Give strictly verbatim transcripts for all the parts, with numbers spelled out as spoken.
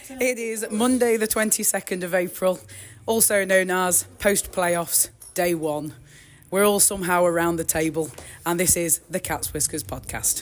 It is Monday the twenty-second of April, also known as post-playoffs, day one. We're all somehow around the table, and this is the Cat's Whiskers podcast.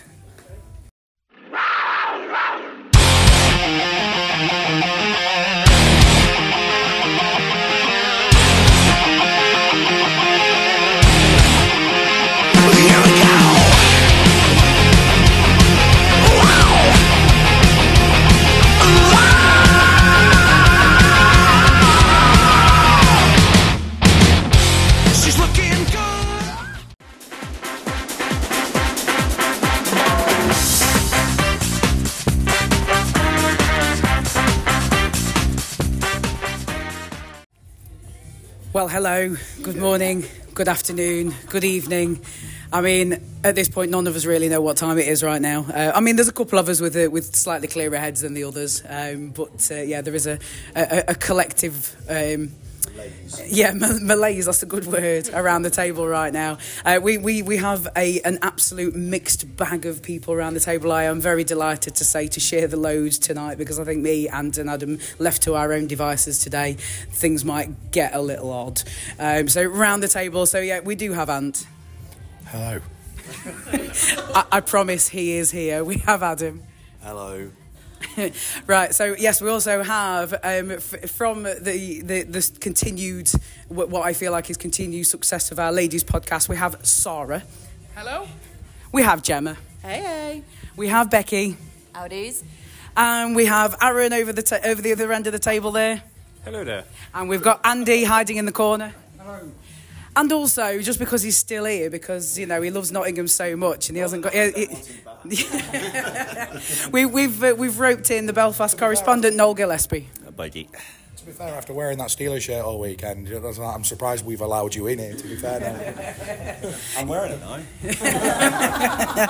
Well, hello, good morning, good afternoon, good evening. I mean, at this point, none of us really know what time it is right now. Uh, I mean, there's a couple of us with uh, with slightly clearer heads than the others, um, but uh, yeah, there is a a, a collective. Um, Yeah, malaise, that's a good word, around the table right now. Uh, we, we, we have a an absolute mixed bag of people around the table. I am very delighted to say to share the load tonight, because I think me, Ant and Adam, left to our own devices today, things might get a little odd. Um, so round the table, so yeah, we do have Ant. Hello. I, I promise he is here. We have Adam. Hello. Right, so yes, we also have um, f- from the, the the continued what, what I feel like is continued success of our ladies podcast. We have Sarah. Hello. We have Gemma. Hey, hey. We have Becky. Howdies. And we have Aaron over the ta- over the other end of the table there. Hello there. And we've got Andy hiding in the corner. Hello. And also, just because he's still here, because, you know, he loves Nottingham so much, and he hasn't got... He, he, we, we've uh, we've roped in the Belfast correspondent, Noel Gillespie. A budgie. To be fair, after wearing that Steelers shirt all weekend, I'm surprised we've allowed you in here, to be fair. Now. I'm wearing it now.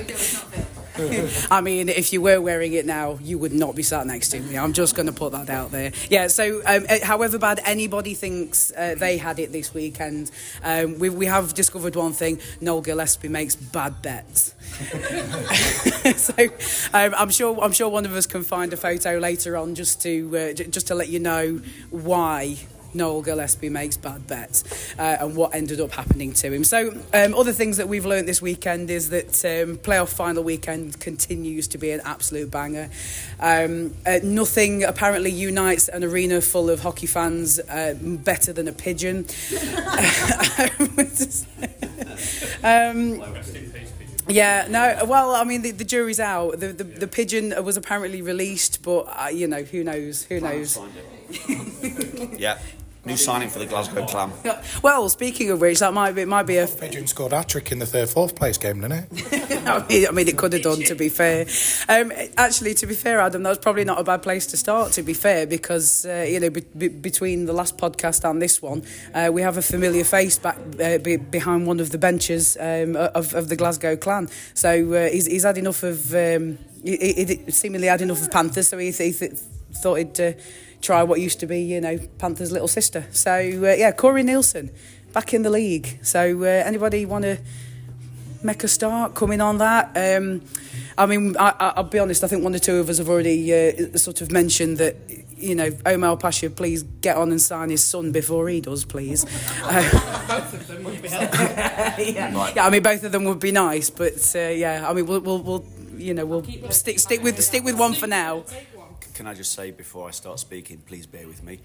I mean, if you were wearing it now, you would not be sat next to me. I'm just going to put that out there. Yeah, so um, however bad anybody thinks uh, they had it this weekend, um, we, we have discovered one thing: Noel Gillespie makes bad bets. So um, I'm sure I'm sure one of us can find a photo later on just to uh, j- just to let you know why Noel Gillespie makes bad bets uh, and what ended up happening to him. So um, other things that we've learned this weekend is that um, playoff final weekend continues to be an absolute banger. Um, uh, nothing apparently unites an arena full of hockey fans uh, better than a pigeon. um, Yeah, no, well, I mean, the, the jury's out. The, the the pigeon was apparently released, but, uh, you know, who knows, who knows. Yeah. New signing for the Glasgow Clam. Well, speaking of which, that might be might be a... Pigeon scored a hat-trick in the third, fourth place game, didn't it? I mean, I mean, it could have done, to be fair. Um, actually, to be fair, Adam, that was probably not a bad place to start, to be fair, because, uh, you know, be, be, between the last podcast and this one, uh, we have a familiar face back uh, be, behind one of the benches um, of, of the Glasgow Clan. So uh, he's, he's had enough of... Um, he, he seemingly had enough of Panthers, so he, he th- thought he'd... Uh, try what used to be, you know, Panther's little sister. So, uh, yeah, Corey Nielsen, back in the league. So, uh, anybody want to make a start, coming on that? Um, I mean, I, I, I'll be honest, I think one or two of us have already uh, sort of mentioned that, you know, Omar Pasha, please get on and sign his son before he does, please. Uh, Both of them would be helpful. yeah. yeah, I mean, both of them would be nice, but, uh, yeah, I mean, we'll, we'll, we'll you know, we'll stick stick with stick with one for now. Can I just say before I start speaking, please bear with me.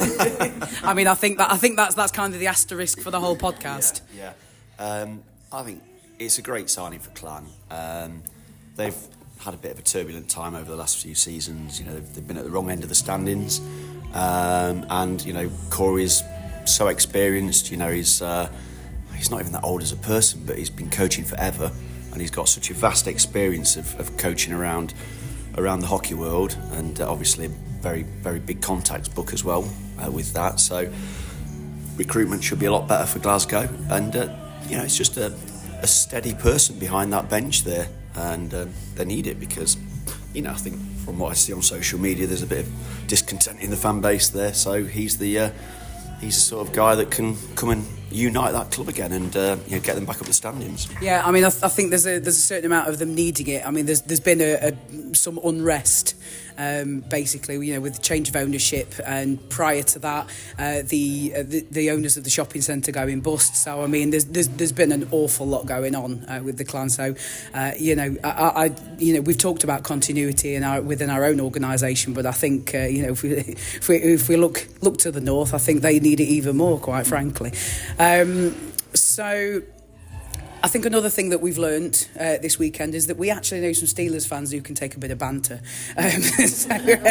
I mean, I think that I think that's that's kind of the asterisk for the whole podcast. Yeah, yeah. Um, I think it's a great signing for Clan. Um, they've had a bit of a turbulent time over the last few seasons. You know, they've, they've been at the wrong end of the standings, um, and you know, Corey's so experienced. You know, he's uh, he's not even that old as a person, but he's been coaching forever, and he's got such a vast experience of, of coaching around. around the hockey world, and uh, obviously a very, very big contacts book as well uh, with that. So recruitment should be a lot better for Glasgow, and uh, you know, it's just a, a steady person behind that bench there, and um, they need it because, you know, I think from what I see on social media, there's a bit of discontent in the fan base there. So he's the uh, he's the sort of guy that can come and unite that club again and uh, you know, get them back up the standings. Yeah, I mean, I, th- I think there's a there's a certain amount of them needing it. I mean, there's there's been a, a some unrest um, basically, you know, with the change of ownership, and prior to that, uh, the, uh, the the owners of the shopping centre going bust. So I mean, there's there's, there's been an awful lot going on uh, with the clan. So uh, you know, I, I you know we've talked about continuity in our within our own organisation, but I think uh, you know if we if we if we look look to the north, I think they need it even more, quite frankly. Um, so. I think another thing that we've learned uh, this weekend is that we actually know some Steelers fans who can take a bit of banter. Um, so,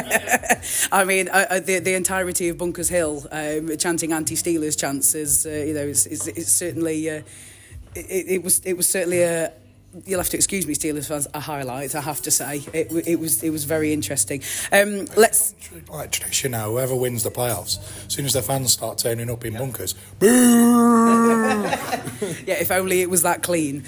I mean, uh, the the entirety of Bunkers Hill um, chanting anti-Steelers chants is, uh, you know, it's, it's, it's certainly uh, it, it was it was certainly a. You'll have to excuse me, Steelers fans, a highlight, I have to say. It, it was it was very interesting. Um, let's... Like tradition now, whoever wins the playoffs, as soon as the fans start turning up in bunkers, boo! Yeah, if only it was that clean.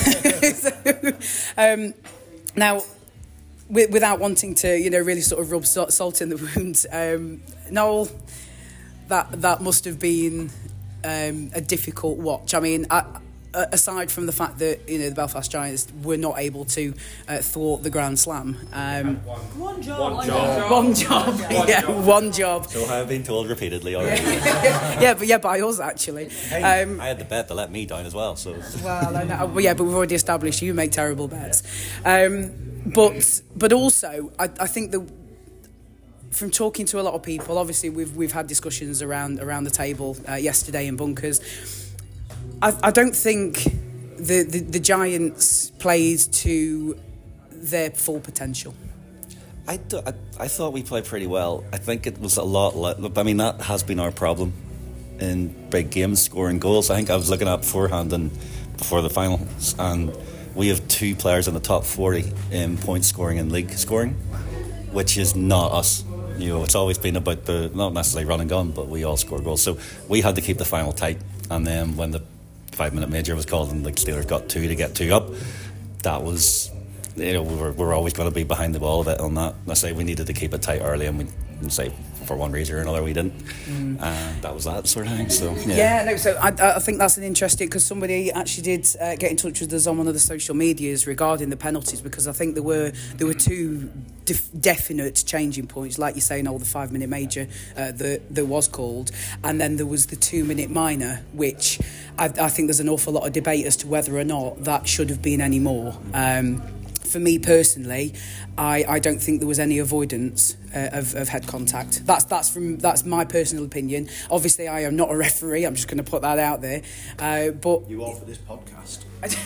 so, um, now, w- without wanting to, you know, really sort of rub salt in the wound, um, Noel, that, that must have been um, a difficult watch. I mean, I... aside from the fact that, you know, the Belfast Giants were not able to uh, thwart the Grand Slam. Um, one, one job. One job. One job. One job. yeah, job. one job. So I have been told repeatedly already. yeah, but yeah, by us actually. Hey, um, I had the bet to let me down as well. So. Well, I know, well, yeah, but we've already established you make terrible bets. Um, but but also, I, I think that. From talking to a lot of people, obviously we've we've had discussions around around the table uh, yesterday in bunkers. I, I don't think the, the, the Giants played to their full potential. I, do, I, I thought we played pretty well. I think it was a lot. Le- I mean, that has been our problem in big games, scoring goals. I think I was looking at beforehand and before the finals, and we have two players in the top forty in point scoring and league scoring, which is not us. You know, it's always been about the not necessarily run and gun, but we all score goals. So we had to keep the final tight, and then when the five-minute major was called and the Steelers got two to get two up, that was, you know, we were, we were always going to be behind the ball a bit on that. I say we needed to keep it tight early, and we and say for one reason or another we didn't, mm. and that was that sort of thing. So yeah, yeah no. So I, I think that's an interesting, because somebody actually did uh, get in touch with us on one of the social medias regarding the penalties, because I think there were there were two def- definite changing points, like you're saying, all the five-minute major uh, that that was called, and then there was the two-minute minor, which I, I think there's an awful lot of debate as to whether or not that should have been any more. Um, For me personally, I, I don't think there was any avoidance uh, of, of head contact. That's that's from that's my personal opinion. Obviously, I am not a referee. I'm just going to put that out there. Uh, but you are for this podcast.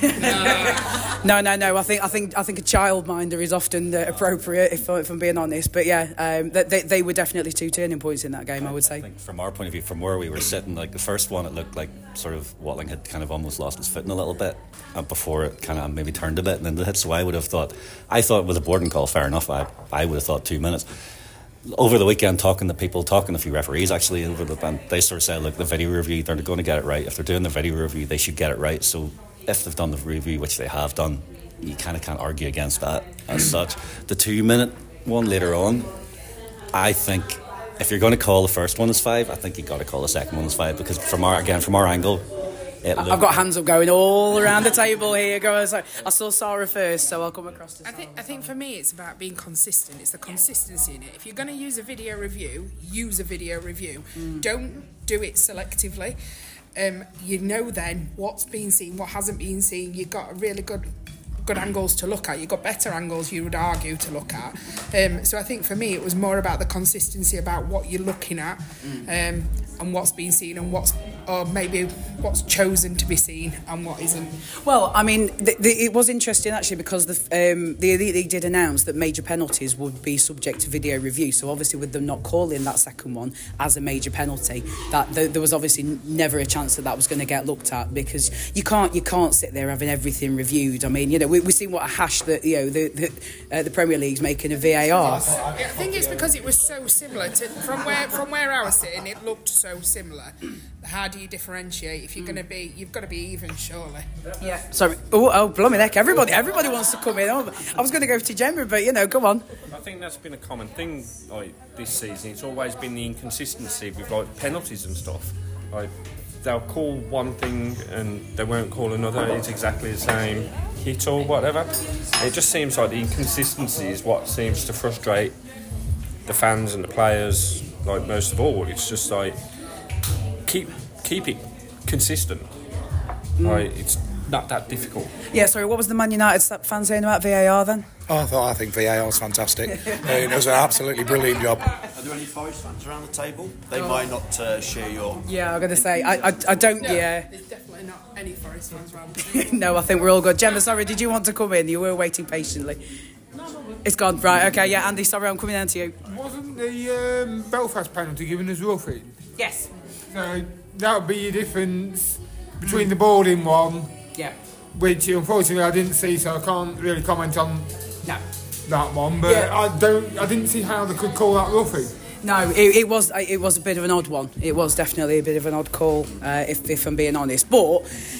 no, no, no. I think I think I think a childminder is often uh, appropriate, if, if I'm being honest. But yeah, um, they they were definitely two turning points in that game, I would say. I think from our point of view, from where we were sitting, like the first one, it looked like sort of Watling had kind of almost lost his footing a little bit uh, before it kind of maybe turned a bit, and then the hit. So I would have thought, I thought with a boarding call, fair enough. I I would have thought two minutes. Over the weekend, talking to people, talking to a few referees actually, over the band, they sort of said, look, the video review, they're going to get it right. If they're doing the video review, they should get it right. So if they've done the review, which they have done, you kind of can't argue against that as such. The two minute one later on, I think if you're going to call the first one as five, I think you got to call the second one as five, because from our again from our angle, it I've got hands up going all around the table here. Go, so I saw Sarah first, so I'll come across to Sarah. I think I think for me it's about being consistent. It's the consistency in it. If you're going to use a video review, use a video review. Mm. Don't do it selectively. Um, you know then what's been seen, what hasn't been seen. You've got a really good good angles to look at. You've got better angles, you would argue, to look at. Um, so I think for me it was more about the consistency, about what you're looking at, mm. um, and what's been seen and what's, or maybe what's chosen to be seen and what isn't. Well, I mean, the, the, it was interesting actually, because the um, the Elite League did announce that major penalties would be subject to video review. So obviously, with them not calling that second one as a major penalty, that the, there was obviously never a chance that that was going to get looked at, because you can't you can't sit there having everything reviewed. I mean, you know, we, we've seen what a hash that you know the the, uh, the Premier League's making of V A R. I think it's because it was so similar to from where from where I was sitting. It looked so similar. How do you differentiate? If you're going to be, you've got to be even, surely. Yeah. Sorry. Oh, oh, blooming heck! Everybody, everybody wants to come in. Oh, I was going to go to Gemma, but you know, come on. I think that's been a common thing like this season. It's always been the inconsistency with like penalties and stuff. Like they'll call one thing and they won't call another. It's exactly the same hit or whatever. It just seems like the inconsistency is what seems to frustrate the fans and the players, like most of all. It's just like keep keep it consistent. Mm. Like it's not that difficult. Yeah, sorry, what was the Man United fan saying about V A R then? Oh, I thought I think V A R was fantastic. I mean, it was an absolutely brilliant job. Are there any Forest fans around the table? They oh. might not uh, share your. Yeah, I'm going to say I, I, I don't. No, yeah, there's definitely not any Forest fans around the table. No, I think we're all good. Gemma, sorry, did you want to come in? You were waiting patiently. No, no, no. It's gone right. Okay, yeah, Andy, sorry, I'm coming down to you. Wasn't the um, Belfast penalty given as roughing? Yes. So that would be your difference between the boarding one. Yeah. Which unfortunately I didn't see, so I can't really comment on no. that one. But yeah. I don't, I didn't see how they could call that roughing. No, it, it was it was a bit of an odd one. It was definitely a bit of an odd call, uh, if if I'm being honest. But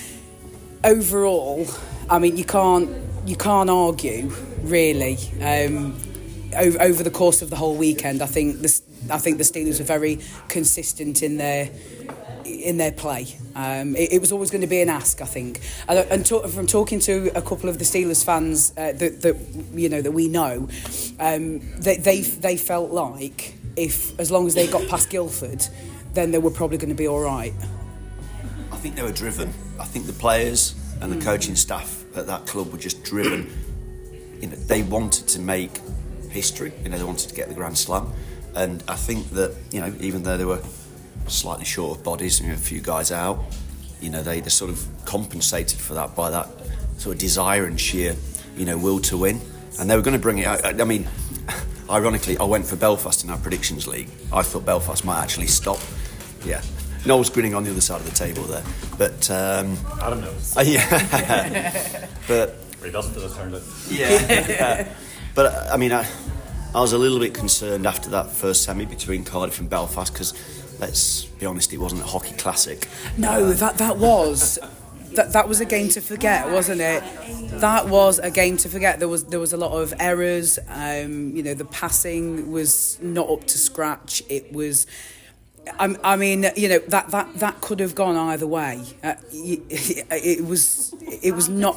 overall, I mean, you can't you can't argue really. Um, over, over the course of the whole weekend, I think the I think the Steelers were very consistent in their. in their play. Um, it, it was always going to be an ask, I think. And, and to, from talking to a couple of the Steelers fans uh, that, that you know that we know, um, they, they they felt like if as long as they got past Guildford, then they were probably going to be all right. I think they were driven. I think the players and the mm. coaching staff at that club were just driven. You know, they wanted to make history. You know, they wanted to get the Grand Slam, and I think that you know, even though they were slightly short of bodies, you know, a few guys out, you know, they, they sort of compensated for that by that sort of desire and sheer, you know, will to win. And they were going to bring it out. I, I mean, ironically, I went for Belfast in our predictions league. I thought Belfast might actually stop. Yeah. Noel's grinning on the other side of the table there. But, um... I don't know. Uh, yeah. But... He doesn't, does turn it. Yeah. yeah. But, I mean, I, I was a little bit concerned after that first semi between Cardiff and Belfast because, let's be honest, it wasn't a hockey classic. No, that that was that that was a game to forget, wasn't it? That was a game to forget. There was there was a lot of errors. Um, you know, the passing was not up to scratch. It was. I, I mean, you know, that, that, that could have gone either way. Uh, it, it was it was not.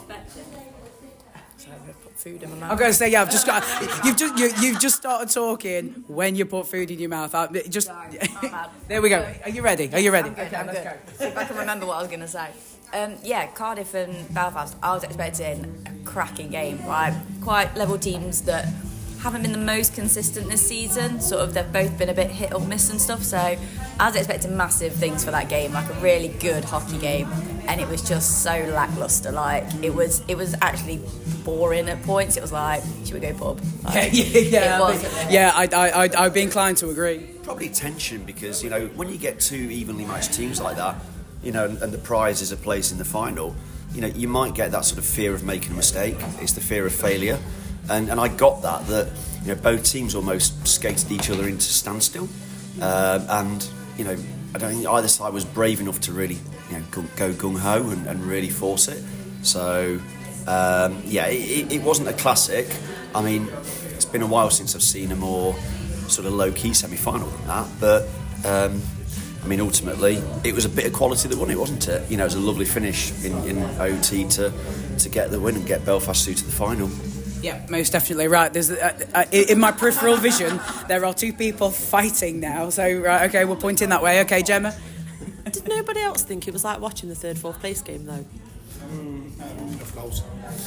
Food in my mouth. I'm going to say, yeah, I've just got. You've just you, you've just started talking when you put food in your mouth. I, just Sorry, there we go. Are you ready? Are you ready? I'm good. I'm good. See if I can remember what I was going to say. Um, yeah, Cardiff and Belfast. I was expecting a cracking game, right? Quite level teams that haven't been the most consistent this season. Sort of, they've both been a bit hit or miss and stuff. So I was expecting massive things for that game, like a really good hockey game, and it was just so lackluster. Like it was, it was actually boring at points. It was like, should we go pub? Like, yeah, yeah, it was. yeah. I, I, I, I'd be inclined to agree. Probably tension because you know when you get two evenly matched teams like that, you know, and, and the prize is a place in the final. You know, you might get that sort of fear of making a mistake. It's the fear of failure. And, and I got that, that, you know, both teams almost skated each other into standstill. Uh, and, you know, I don't think either side was brave enough to really, you know, go gung-ho and, and really force it. So, um, yeah, it, it wasn't a classic. I mean, it's been a while since I've seen a more sort of low-key semi-final than that. But, um, I mean, ultimately, it was a bit of quality that won it, wasn't it? You know, it was a lovely finish in, in O T to, to get the win and get Belfast through to the final. Yeah, most definitely right. There's uh, uh, in my peripheral vision, there are two people fighting now. So right, okay, we're pointing that way. Okay, Gemma. Did nobody else think it was like watching the third, fourth place game though? Mm, of course.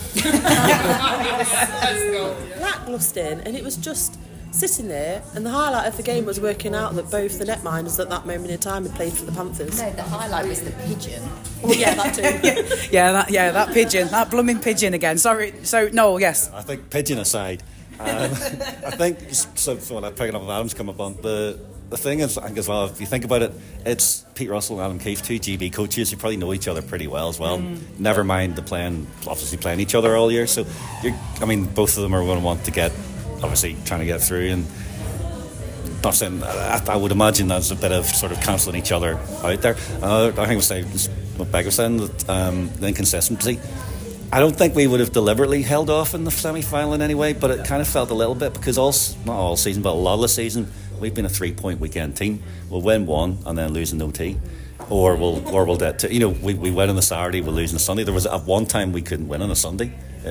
Lacklustre, and it was just sitting there, and the highlight of the game was working out that both the netminders at that moment in time had played for the Panthers. No, the highlight was the pigeon. Oh yeah, that too. yeah, yeah, that, yeah, that pigeon, that blooming pigeon again. Sorry, so Noel, yes. I think pigeon aside, um, I think so. so when I'm picking up with Adam's come up on the the thing is, I think as well, if you think about it, it's Pete Russell and Adam Keefe, two G B coaches who probably know each other pretty well as well. Mm. Never mind the playing, obviously playing each other all year. So, you're, I mean, both of them are going to want to get. Obviously trying to get through, and not saying, I, I would imagine that's a bit of sort of cancelling each other out there. Uh, I think I was saying what Beck was saying, that um, the inconsistency. I don't think we would have deliberately held off in the semi-final in any way, but it kind of felt a little bit because all not all season, but a lot of the season we've been a three-point weekend team. We'll win one and then lose in O T, or we'll or we'll get to you know we we win on the Saturday, we'll lose on the Sunday. There was at one time we couldn't win on a Sunday. It was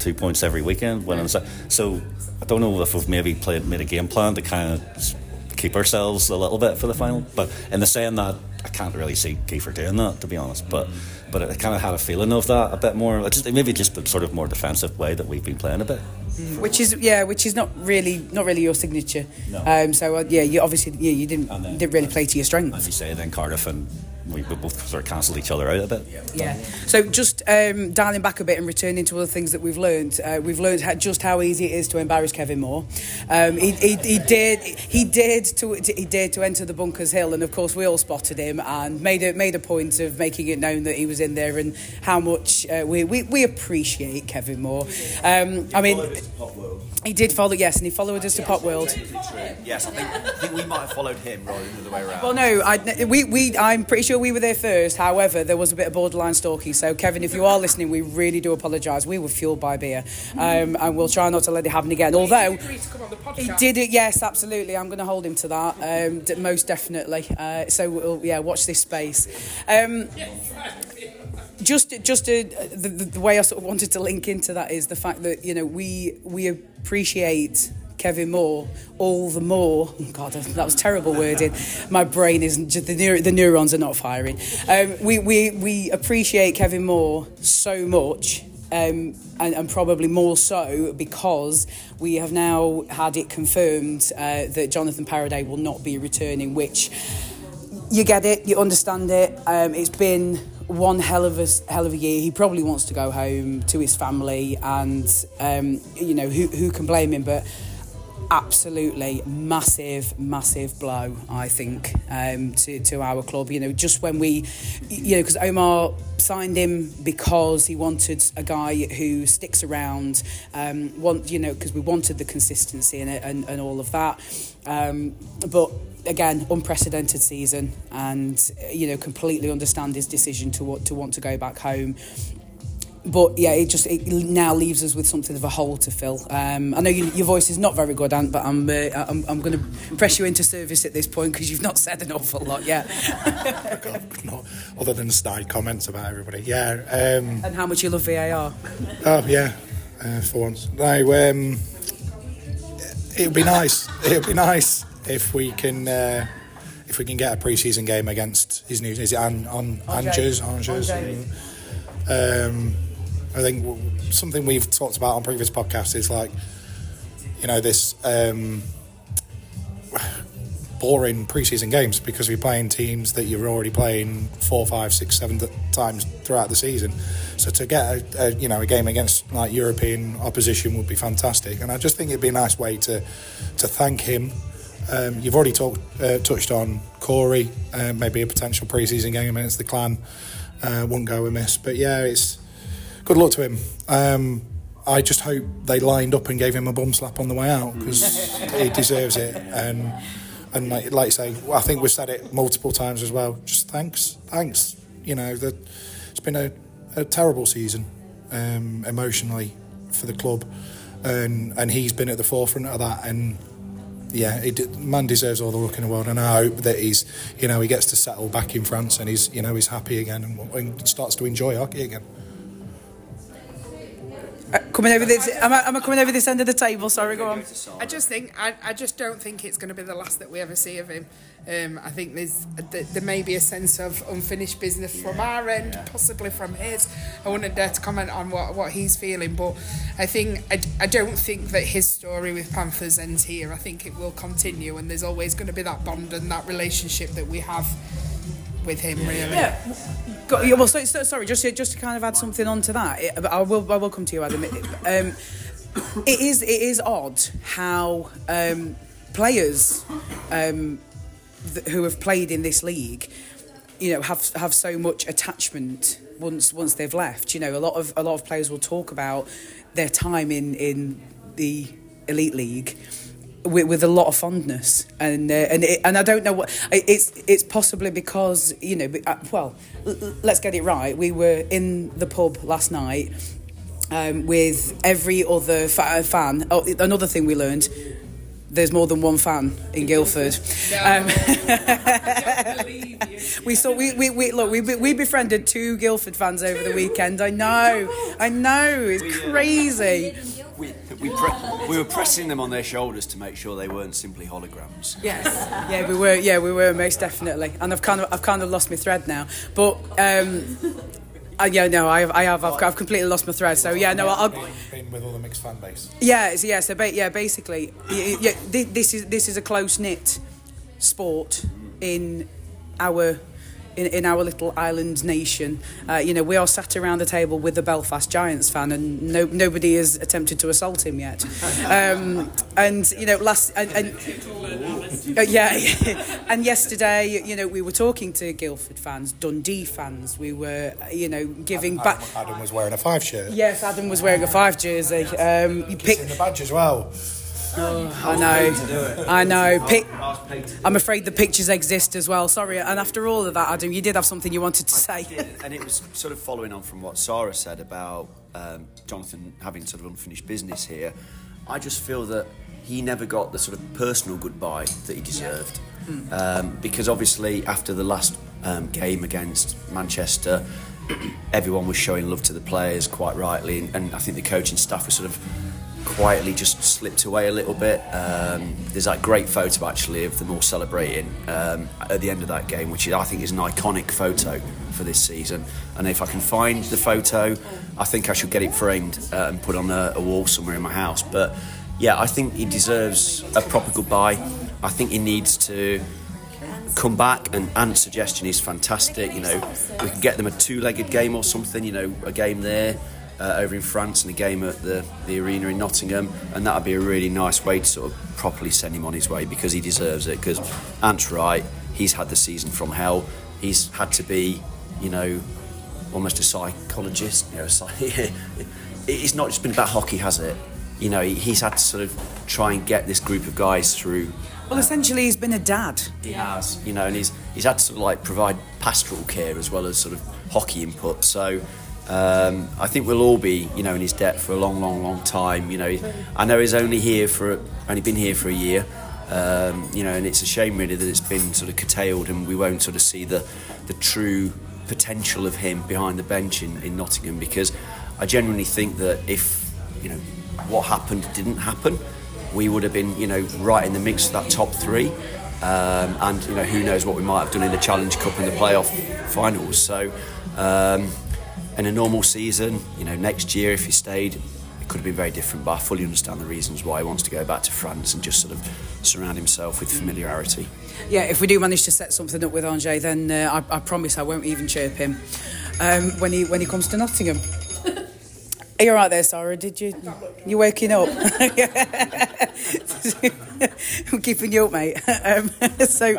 two points every weekend, winning. So, so I don't know if we've maybe played made a game plan to kind of keep ourselves a little bit for the final. But in the saying that, I can't really see Kiefer doing that, to be honest. But but I kind of had a feeling of that a bit more. Just maybe just the sort of more defensive way that we've been playing a bit. Mm. Which is yeah, which is not really not really your signature. No. Um, so uh, yeah, you obviously yeah, you didn't then, you didn't really play to your strengths. As you say, then Cardiff and we both sort of cancelled each other out a bit. Yeah. So just um, dialing back a bit and returning to other things that we've learned. Uh, we've learned how, just how easy it is to embarrass Kevin Moore. Um, he, he, he did he did to he dared to enter the Bunkers Hill, and of course we all spotted him and made a made a point of making it known that he was in there and how much uh, we, we we appreciate Kevin Moore. Um, I mean. He did follow, yes, and he followed us to Pop World. Yes, I think, I think we might have followed him rather than the other way around. Well, no, I, we, we, I'm pretty sure we were there first. However, there was a bit of borderline stalking. So, Kevin, if you are listening, we really do apologise. We were fueled by beer, um, and we'll try not to let it happen again. Although he did it, yes, absolutely. I'm going to hold him to that, um, d- most definitely. Uh, so, we'll, yeah, watch this space. Um, Just, just uh, the, the way I sort of wanted to link into that is the fact that you know we we appreciate Kevin Moore all the more. Oh God, that was terrible wording. My brain isn't just the neur- the neurons are not firing. Um, we we we appreciate Kevin Moore so much. Um, and, and probably more so because we have now had it confirmed uh, that Jonathan Paraday will not be returning, which you get it, you understand it. Um, it's been one hell of a hell of a year. He probably wants to go home to his family, and um, you know who who can blame him? But absolutely massive, massive blow, I think, um, to to our club. You know, just when we, you know, because Omar signed him because he wanted a guy who sticks around. Um, want you know because we wanted the consistency in it and, and all of that. Um, but. Again, unprecedented season, and you know, completely understand his decision to want to want to go back home. But yeah, it just it now leaves us with something of a hole to fill. Um, I know you, your voice is not very good, Ant, but I'm uh, I'm, I'm going to press you into service at this point because you've not said an awful lot yet. Not, other than snide comments about everybody, yeah. Um, and how much you love V A R. Oh yeah, uh, for once. No, um, it'd be nice. It'd be nice. If we can, uh, if we can get a pre-season game against his new, is it An, on Angers? Angers. Um, I think something we've talked about on previous podcasts is like, you know, this um, boring pre-season games because we're playing teams that you're already playing four, five, six, seven times throughout the season. So to get a, a you know a game against like European opposition would be fantastic, and I just think it'd be a nice way to to thank him. Um, you've already talked, uh, touched on Corey, uh, maybe a potential pre-season game against the Clan. Uh, wouldn't go amiss. But yeah, it's good luck to him. Um, I just hope they lined up and gave him a bum slap on the way out because he deserves it. And and like, like you say, I think we've said it multiple times as well. Just thanks, thanks. You know, the, it's been a, a terrible season um, emotionally for the club, and and he's been at the forefront of that. And yeah, it, man deserves all the luck in the world, and I hope that he's, you know, he gets to settle back in France and he's, you know, he's happy again and, and starts to enjoy hockey again. Uh, coming over this, am I, am I coming over this end of the table? Sorry, go on. I just think, I, I just don't think it's going to be the last that we ever see of him. Um, I think there's there may be a sense of unfinished business from our end, possibly from his. I wouldn't dare to comment on what, what he's feeling, but I think I, I don't think that his story with Panthers ends here. I think it will continue, and there's always going to be that bond and that relationship that we have with him, really. Yeah. Got, well, so, so, sorry, just to, just to kind of add something onto that. It, I will I will come to you, Adam. It, um, it is it is odd how um, players. Um, who have played in this league, you know, have have so much attachment once once they've left. You know, a lot of a lot of players will talk about their time in, in the elite league with, with a lot of fondness, and uh, and it, and I don't know what it's it's possibly because, you know, well, let's get it right. We were in the pub last night um, with every other fa- fan. Oh, another thing we learned. There's more than one fan in Guildford. Um, we saw we, we, we look we we befriended two Guildford fans over the weekend. I know, I know, it's crazy. We we, pre- we were pressing them on their shoulders to make sure they weren't simply holograms. Yes, yeah, we were. Yeah, we were most definitely. And I've kind of I've kind of lost my thread now, but. Um, Uh, yeah, no, I have, I have, I've, I've completely lost my thread. So yeah, no, I'll. Been, been with all the mixed fan base. Yeah, so, yeah, so ba- yeah, basically, yeah, yeah, this is this is a close knit sport in our in, in our little island nation. Uh, you know, we are sat around the table with the Belfast Giants fan, and no, nobody has attempted to assault him yet. Um, and you know, last and. and Uh, yeah, and yesterday, you know, we were talking to Guildford fans, Dundee fans. We were, you know, giving Adam, back. Adam was wearing a five shirt. Yes, Adam was wearing a five jersey. Um, you pick in the badge as well. Oh, I know, I know. Pic- I'm afraid the pictures exist as well. Sorry, and after all of that, Adam, you did have something you wanted to say. I did, and it was sort of following on from what Sarah said about um, Jonathan having sort of unfinished business here. I just feel that he never got the sort of personal goodbye that he deserved. Mm. Um, because obviously after the last um, game against Manchester, everyone was showing love to the players quite rightly, and, and I think the coaching staff was sort of quietly just slipped away a little bit. Um, there's that great photo actually of them all celebrating um, at the end of that game, which I think is an iconic photo for this season. And if I can find the photo, I think I should get it framed uh, and put on a, a wall somewhere in my house. But yeah, I think he deserves a proper goodbye. I think he needs to come back, and Ant's suggestion is fantastic. You know, we could get them a two-legged game or something, you know, a game there uh, over in France and a game at the, the arena in Nottingham, and that would be a really nice way to sort of properly send him on his way, because he deserves it. Because Ant's right, he's had the season from hell. He's had to be, you know, almost a psychologist. You know, it's not just been about hockey, has it? You know, he's had to sort of try and get this group of guys through. Well, essentially, he's been a dad. He has, you know, and he's he's had to sort of like provide pastoral care as well as sort of hockey input. So um, I think we'll all be, you know, in his debt for a long, long, long time. You know, I know he's only here for only been here for a year. Um, you know, and it's a shame really that it's been sort of curtailed, and we won't sort of see the the true potential of him behind the bench in, in Nottingham, because I genuinely think that if, you know, what happened didn't happen, we would have been, you know, right in the mix of that top three, um, and you know, who knows what we might have done in the Challenge Cup and the playoff finals. So um, in a normal season, you know, next year if he stayed, it could have been very different, but I fully understand the reasons why he wants to go back to France and just sort of surround himself with familiarity. Yeah, if we do manage to set something up with Angers, then uh, I, I promise I won't even chirp him um, when he when he comes to Nottingham. Are you all right there, Sarah? Did you? You waking up? I'm keeping you up, mate. Um, so,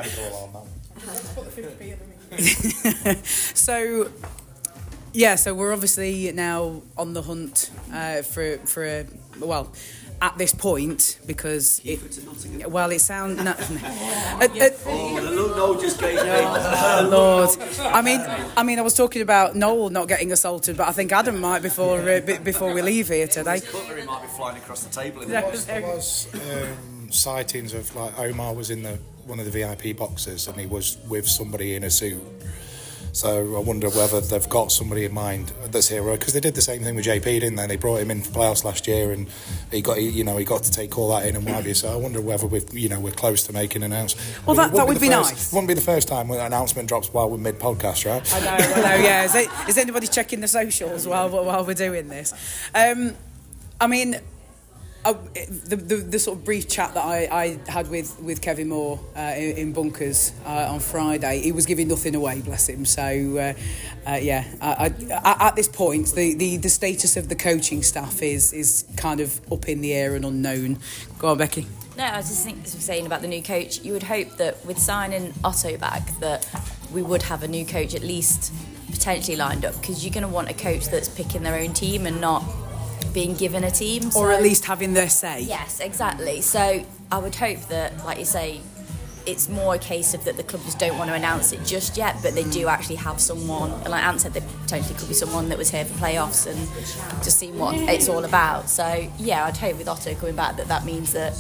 so, yeah. So we're obviously now on the hunt uh, for for a well. At this point, because it, well, it sounds. No, no. uh, uh, Oh, the little Noel just gave me. Oh, Lord. I mean, I mean, I was talking about Noel not getting assaulted, but I think Adam might before uh, b- before we leave here today. Cutlery might be flying across the table. In the Yeah. box. There was um, sightings of like Omar was in the one of the V I P boxes and he was with somebody in a suit. So I wonder whether they've got somebody in mind that's here, because they did the same thing with J P, didn't they? They brought him in for playoffs last year, and he got, you know, he got to take all that in and what have you. So I wonder whether we've, you know, we're close to making an announcement. Well, I mean, that, that would be, be first, nice. It wouldn't be the first time when an announcement drops while we're mid podcast, right? I know, I know. Yeah, is, it, is anybody checking the socials while while we're doing this? Um, I mean. Uh, the, the the sort of brief chat that I, I had with, with Kevin Moore uh, in, in Bunkers uh, on Friday, he was giving nothing away, bless him. So, uh, uh, yeah, I, I, at this point, the, the, the status of the coaching staff is is kind of up in the air and unknown. Go on, Becky. No, I was just think, saying about the new coach, you would hope that with signing Otto back that we would have a new coach at least potentially lined up, because you're going to want a coach that's picking their own team and not being given a team, so, or at least having their say. Yes, exactly. So I would hope that, like you say, it's more a case of that the club just don't want to announce it just yet, but they do actually have someone, and like Ant said, there potentially could be someone that was here for playoffs and just seeing what it's all about. So yeah, I'd hope with Otto coming back that that means that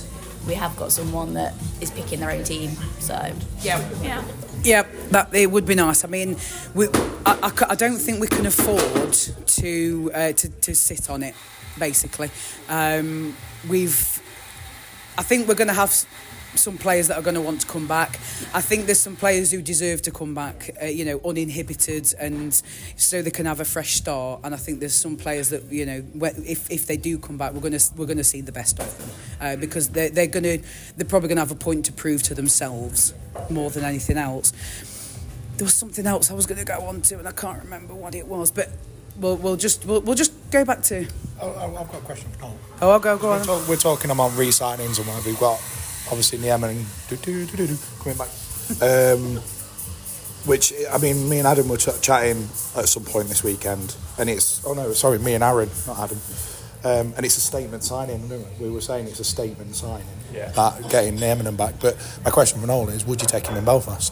we have got someone that is picking their own team. So Yeah. yeah. Yeah, that it would be nice. I mean, we, I, I, ca- I don't think we can afford to uh, to, to sit on it. Basically, um, we've. I think we're going to have s- some players that are going to want to come back. I think there's some players who deserve to come back, uh, you know, uninhibited, and so they can have a fresh start. And I think there's some players that, you know, wh- if if they do come back, we're going to we're going to see the best of them uh, because they're they're going to they're probably going to have a point to prove to themselves more than anything else. There was something else I was going to go on to, and I can't remember what it was, but. We'll, we'll just we'll, we'll just go back to. Oh, oh, I've got a question for Noel. Oh, I'll go go We're, on. talk, we're talking about re-signings and what we've got. Obviously, Niemann and do, do, do, do, do, coming back. Um, which I mean, me and Adam were ch- chatting at some point this weekend, and it's oh no, sorry, me and Aaron, not Adam. Um, and it's a statement signing. Isn't it? We were saying it's a statement signing. Yeah. That getting Niemann back. But my question for Noel is: would you take him in Belfast?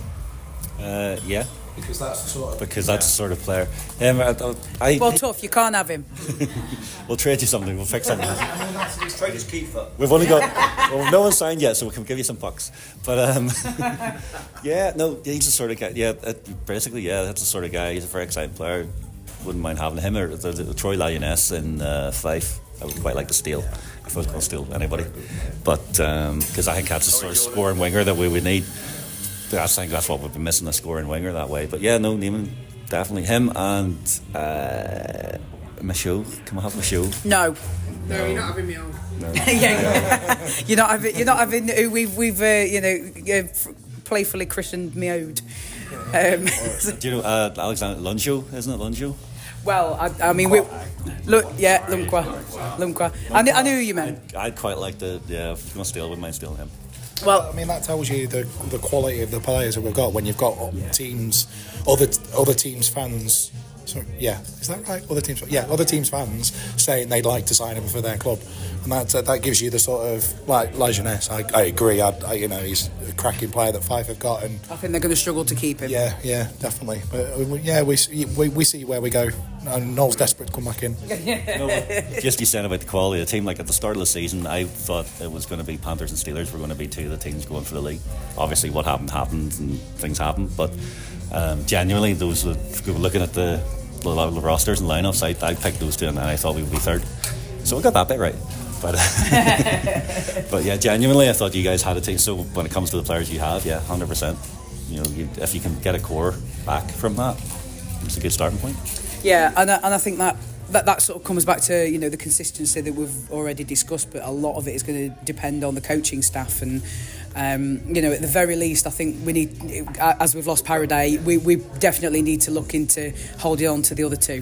Uh, yeah, Because that's the sort of because that's the sort of player. Um, I, I, Well, tough. You can't have him. we'll trade you something. We'll fix something. Trade his keeper. We've only got well, no one's signed yet, so we can give you some pucks. But um, yeah, no, he's the sort of guy. Yeah, uh, basically, yeah, that's the sort of guy. He's a very exciting player. Wouldn't mind having him or the, the, the Troy Lyonnais in uh, Fife. I would quite like to steal if I was going to steal anybody, but because um, I think that's the sort of scoring winger that we would need. I think that's what we've been missing, a scoring winger that way. But yeah, no, Niemann, definitely him and uh, Michaud. Can we have Michaud? No. No, you're not having me on. yeah, you're not having you're not having who we've we've uh, you know uh, f- playfully christened Miode. Um, Do you know uh, Alexander Lunjo? Isn't it Lunjo? well, I, I mean, we look, yeah, Lumqua, Lumqua. I knew, I knew who you meant. I'd, I'd quite like to. Yeah, if you're going to steal, wouldn't mind stealing him. Well, I mean, that tells you the the quality of the players that we've got when you've got teams, other other teams' fans. So, yeah, is that right? Other teams, yeah, other teams' fans saying they'd like to sign him for their club, and that uh, that gives you the sort of like Lyonnais. I, I agree. I, I, you know, he's a cracking player that Fife have got, and I think they're going to struggle to keep him. yeah, yeah, definitely. But uh, we- yeah, we see- we we see where we go. And Noel's desperate to come back in. No, just you said about the quality of the team. Like at the start of the season, I thought it was going to be Panthers and Steelers were going to be two of the teams going for the league. Obviously, what happened happened, and things happened. But um, genuinely, those were looking at the, the, the rosters and lineups. I, I picked those two, and I thought we would be third. So we got that bit right. But but yeah, genuinely, I thought you guys had a team. So when it comes to the players you have, yeah, hundred percent. You know, you, if you can get a core back from that, it's a good starting point. Yeah, and I, and I think that, that that sort of comes back to, you know, the consistency that we've already discussed, but a lot of it is going to depend on the coaching staff. And, um, you know, at the very least, I think we need, as we've lost Paraday, we, we definitely need to look into holding on to the other two.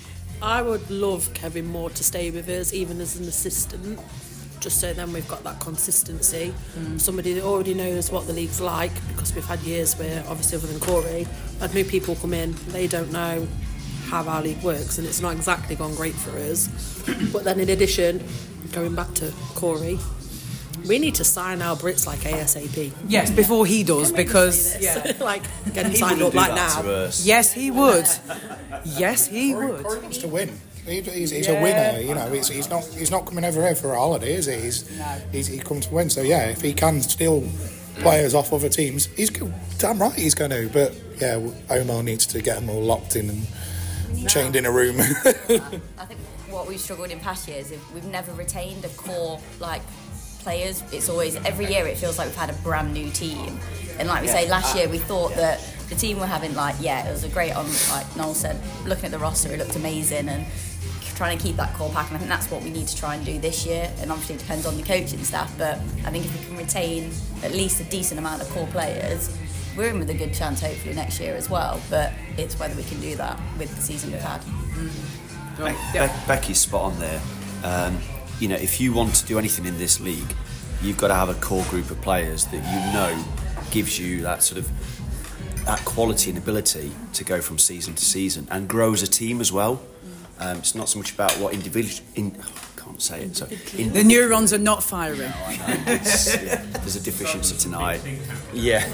I would love Kevin Moore to stay with us, even as an assistant, just so then we've got that consistency. Mm. Somebody that already knows what the league's like, because we've had years where, obviously, other than Corey, had new people come in, they don't know how our league works, and it's not exactly gone great for us. But then in addition, going back to Corey, we need to sign our Brits like ASAP. Yes, before he does, because yeah. like getting signed up like now. Yes, he would. Yes, he would. He wants to win. He, he's he's Yeah. a winner, you know. He's, he's not he's not coming over here for a holiday, is he? He's, No. he's he comes to win. So yeah, if he can steal players off other teams, he's go- damn right he's going to. But yeah, Omar needs to get them all locked in and chained in a room. I think what we've struggled in past years is we've never retained a core like players. It's always every year it feels like we've had a brand new team. And like we say, last year we thought that the team we're having, like, yeah, it was a great on, like Noel said, looking at the roster, it looked amazing, and trying to keep that core pack, and I think that's what we need to try and do this year. And obviously it depends on the coaching staff, but I think if we can retain at least a decent amount of core players, we're in with a good chance hopefully next year as well. But it's whether we can do that with the season we've had. Be- Be- Becky's spot on there. Um, you know, if you want to do anything in this league, you've got to have a core group of players that you know gives you that sort of that quality and ability to go from season to season and grow as a team as well. Um, it's not so much about what individual. In, oh, I can't say it. So in, The neurons are not firing. it's, yeah, there's a deficiency tonight. Yeah.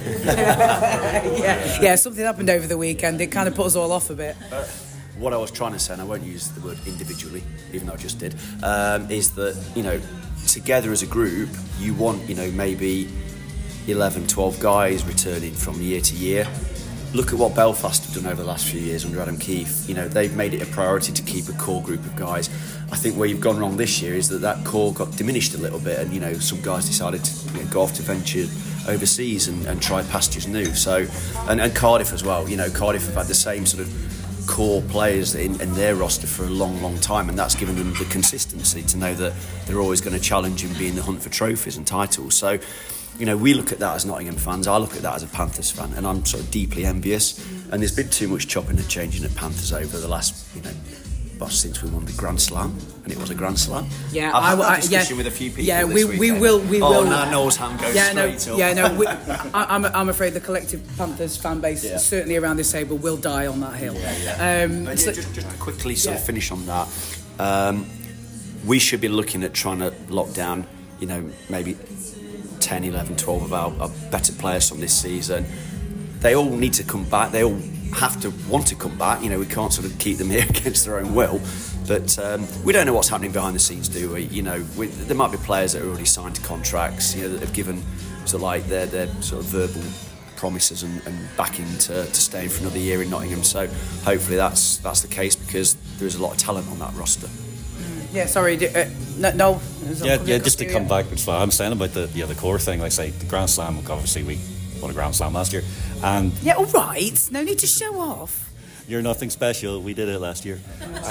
yeah, yeah. Something happened over the weekend. It kind of put us all off a bit. What I was trying to say, and I won't use the word individually, even though I just did, um, is that, you know, together as a group, you want, you know, maybe eleven, twelve guys returning from year to year. Look at what Belfast have done over the last few years under Adam Keefe. You know, they've made it a priority to keep a core group of guys. I think where you've gone wrong this year is that that core got diminished a little bit, and you know, some guys decided to you know, go off to venture overseas and, and try pastures new. So, and, and Cardiff as well. You know, Cardiff have had the same sort of core players in, in their roster for a long, long time, and that's given them the consistency to know that they're always going to challenge and be in the hunt for trophies and titles. So, you know, we look at that as Nottingham fans. I look at that as a Panthers fan, and I'm sort of deeply envious. And there's been too much chopping and changing at Panthers over the last, you know, well, since we won the Grand Slam, and it was a Grand Slam. Yeah, I've had I, that I, discussion yeah, with a few people. Yeah, this we, weekend. we will. We oh, will. now Noel's hand goes yeah, no, straight up. yeah, no. We, I, I'm, I'm afraid the collective Panthers fan base, Yeah. certainly around this table, will die on that hill. Yeah, yeah. Um, But so- yeah, just, just quickly sort Yeah. of finish on that. Um, we should be looking at trying to lock down, you know, maybe ten, eleven, twelve of our, our better players from this season. They all need to come back. They all have to want to come back. You know, we can't sort of keep them here against their own will. But um, we don't know what's happening behind the scenes, do we? You know, we, there might be players that are already signed contracts, you know, that have given sort of like their, their sort of verbal promises and, and backing to, to staying for another year in Nottingham. So hopefully that's that's the case, because there is a lot of talent on that roster. yeah, sorry. do- Uh, no, no. Is that Yeah, coming yeah. across Just to you? come Yeah. back, it's what I'm saying about the yeah the core thing. Like I say, the Grand Slam. Obviously, we won a Grand Slam last year, and Yeah, all right. No need to show off. you're nothing special. We did it last year.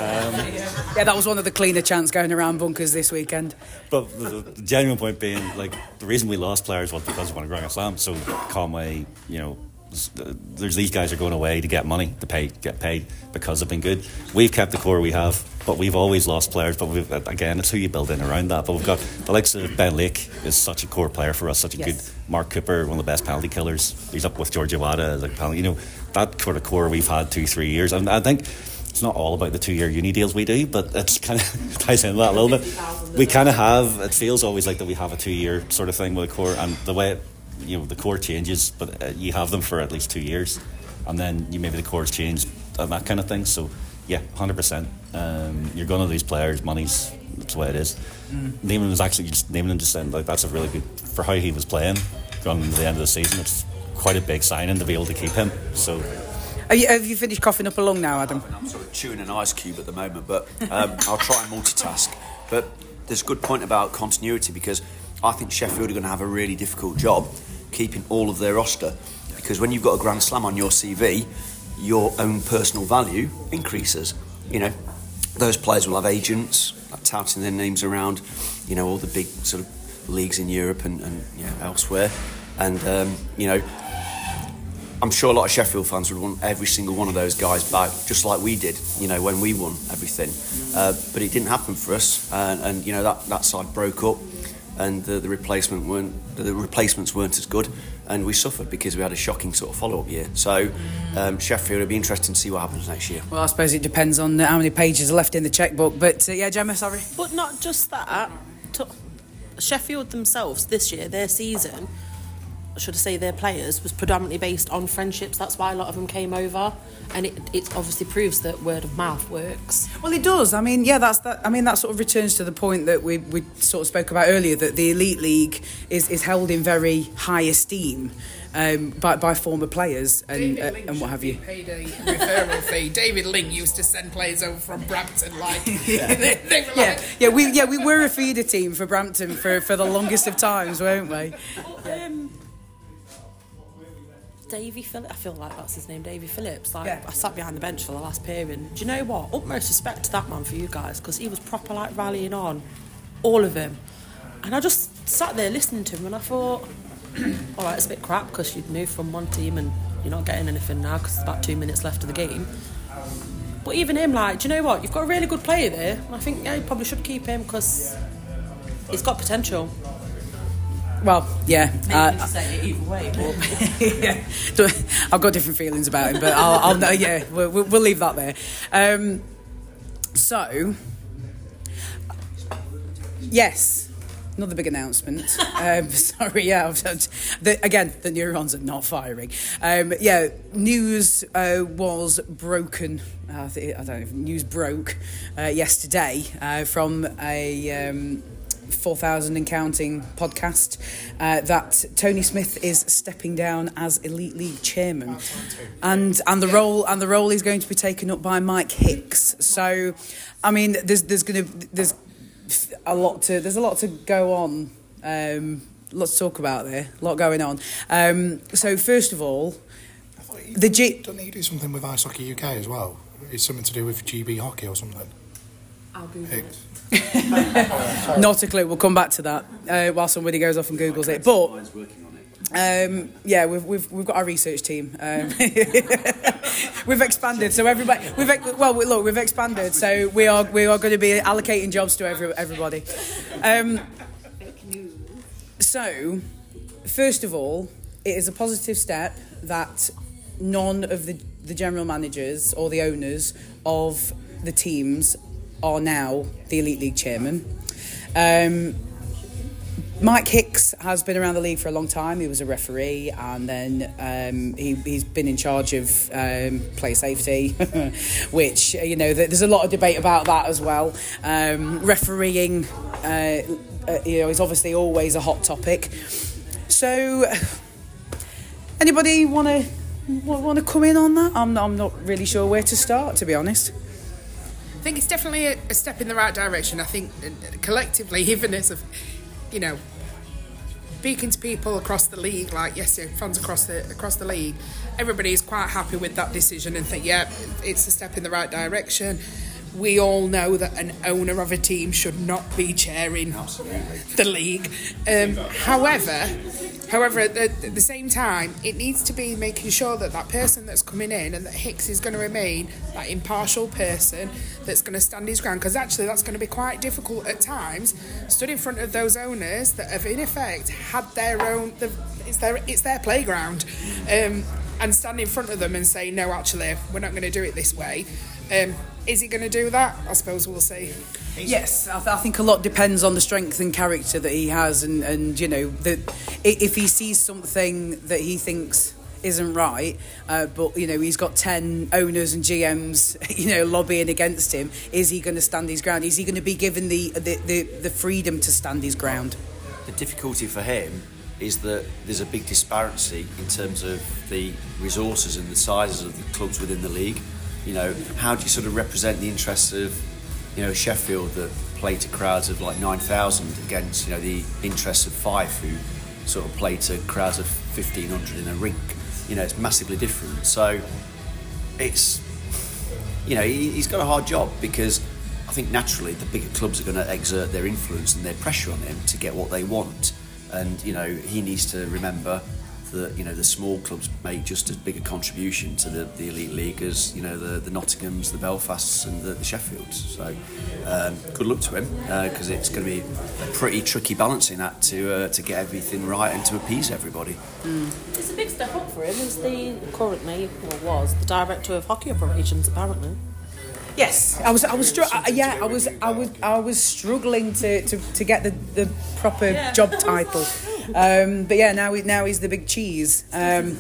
Yeah, that was one of the cleaner chants going around bunkers this weekend. But the, the genuine point being, like, the reason we lost players was because we won a Grand Slam. So Conway, you know, there's these guys are going away to get money, to pay, get paid because they've been good. We've kept the core we have, but we've always lost players. But we've, again, it's who you build in around that. But we've got the likes of Ben Lake is such a core player for us, such a Yes. good Mark Cooper, one of the best penalty killers. He's up with George Iwata as a penalty. You know, that sort of core we've had two, three years, and I think it's not all about the two-year uni deals we do, but it's kind of ties into that a little bit. We kind of have, it feels always like that we have a two-year sort of thing with a core, and the way it, you know, the core changes, but uh, you have them for at least two years, and then you maybe the cores change and that kind of thing. So yeah, one hundred percent. Um, you're going to lose players, money's that's the way it is. Mm. Neiman was actually just Neiman just saying like that's a really good for how he was playing going to the end of the season. It's quite a big signing to be able to keep him. So. Are you, have you finished coughing up a lung now, Adam? I'm sort of chewing an ice cube at the moment, but um, I'll try and multitask. But there's a good point about continuity, because I think Sheffield are going to have a really difficult job keeping all of their roster, because when you've got a Grand Slam on your C V, your own personal value increases. You know, those players will have agents like, touting their names around, you know, all the big sort of leagues in Europe and, and you know, elsewhere, and um, you know, I'm sure a lot of Sheffield fans would want every single one of those guys back, just like we did, you know, when we won everything. Uh, but it didn't happen for us, and, and you know that, that side broke up, and the, the replacement weren't the replacements weren't as good, and we suffered because we had a shocking sort of follow-up year. So um, Sheffield, it'll be interesting to see what happens next year. Well, I suppose it depends on how many pages are left in the checkbook. But uh, yeah, Gemma, sorry. But not just that. To Sheffield themselves this year, their season, should I say their players, was predominantly based on friendships. That's why a lot of them came over, and it, it obviously proves that word of mouth works. Well, it does. I mean, yeah, that's that. I mean, that sort of returns to the point that we we sort of spoke about earlier, that the Elite League is, is held in very high esteem um, by by former players and David uh, Link and what should have be you. paid a referral fee. David Link used to send players over from Brampton, like they, they were Yeah, like, yeah, we yeah we were a feeder team for Brampton for, for the longest of times, weren't we? Um, Davy Phillips, I feel like that's his name, Davy Phillips. Like, Yeah. I sat behind the bench for the last period. Do you know what? Utmost respect to that man for you guys, because he was proper like rallying on all of them. And I just sat there listening to him, and I thought, all right, it's a bit crap because you'd moved from one team and you're not getting anything now because there's about two minutes left of the game. But even him, like, do you know what? You've got a really good player there. And I think, yeah, you probably should keep him because he's got potential. Well, yeah. Maybe Uh, you say it either way, but... yeah. So, I've got different feelings about him, but I'll, I'll know. Yeah, we'll, we'll we'll leave that there. Um, so, yes, another big announcement. Um, sorry, yeah. I've, the, again, the neurons are not firing. Um, yeah, news uh, was broken. Uh, I, think, I don't know. News broke uh, yesterday uh, from a. Um, four thousand and counting podcast uh, that Tony Smith is stepping down as Elite League chairman, and and the role and the role is going to be taken up by Mike Hicks. So, I mean, there's there's going to there's a lot to there's a lot to go on. Um, lots to talk about there. A lot going on. Um, so first of all, the G. Doesn't he do something with Ice Hockey U K as well? It's something to do with G B hockey or something. I'll Google it. Not a clue. We'll come back to that uh, while somebody goes off and Googles it. But um, yeah, we've we've we've got our research team. Um, we've expanded, so everybody. We've ex- well, we, look, we've expanded, so we are we are going to be allocating jobs to every, everybody. Um, so, first of all, it is a positive step that none of the the general managers or the owners of the teams are now the Elite League chairman. Um, Mike Hicks has been around the league for a long time. He was a referee, and then um, he, he's been in charge of um, player safety, which, you know, there's a lot of debate about that as well. Um, refereeing, uh, uh, you know, is obviously always a hot topic. So, anybody want to want to come in on that? I'm I'm not really sure where to start, to be honest. I think it's definitely a, a step in the right direction. I think uh, collectively, even as a, you know, speaking to people across the league, like yes, yeah, fans across the across the league, everybody is quite happy with that decision and think, yeah, it's a step in the right direction. We all know that an owner of a team should not be chairing Absolutely. the league. Um, however, however, at the, at the same time, it needs to be making sure that that person that's coming in and that Hicks is going to remain that impartial person that's going to stand his ground, because actually that's going to be quite difficult at times, stood in front of those owners that have in effect had their own, the, it's their it's their playground, um, and stand in front of them and say, no, actually, we're not going to do it this way. Um, is he going to do that? I suppose we'll see. Yes, I, th- I think a lot depends on the strength and character that he has, and, and you know, the, if he sees something that he thinks isn't right, uh, but you know, he's got ten owners and G Ms, you know, lobbying against him, is he going to stand his ground? Is he going to be given the, the, the, the freedom to stand his ground? The difficulty for him is that there's a big disparity in terms of the resources and the sizes of the clubs within the league. You know, how do you sort of represent the interests of, you know, Sheffield that play to crowds of like nine thousand against, you know, the interests of Fife who sort of play to crowds of fifteen hundred in a rink? You know, it's massively different. So it's, you know, he, he's got a hard job, because I think naturally the bigger clubs are going to exert their influence and their pressure on him to get what they want. And, you know, he needs to remember that, you know, the small clubs make just as big a contribution to the, the Elite League as, you know, the, the Nottinghams, the Belfasts and the, the Sheffields. So um, good luck to him, because uh, it's going to be a pretty tricky balancing act to uh, to get everything right and to appease everybody. Mm. It's a big step up for him. He's the currently, or was, the director of hockey operations, apparently. Yes, I was. I was. Stru- uh, yeah, I was. I was. I was struggling to, to, to get the, the proper yeah. job title. Um, but yeah, now he, now he's the big cheese. Um,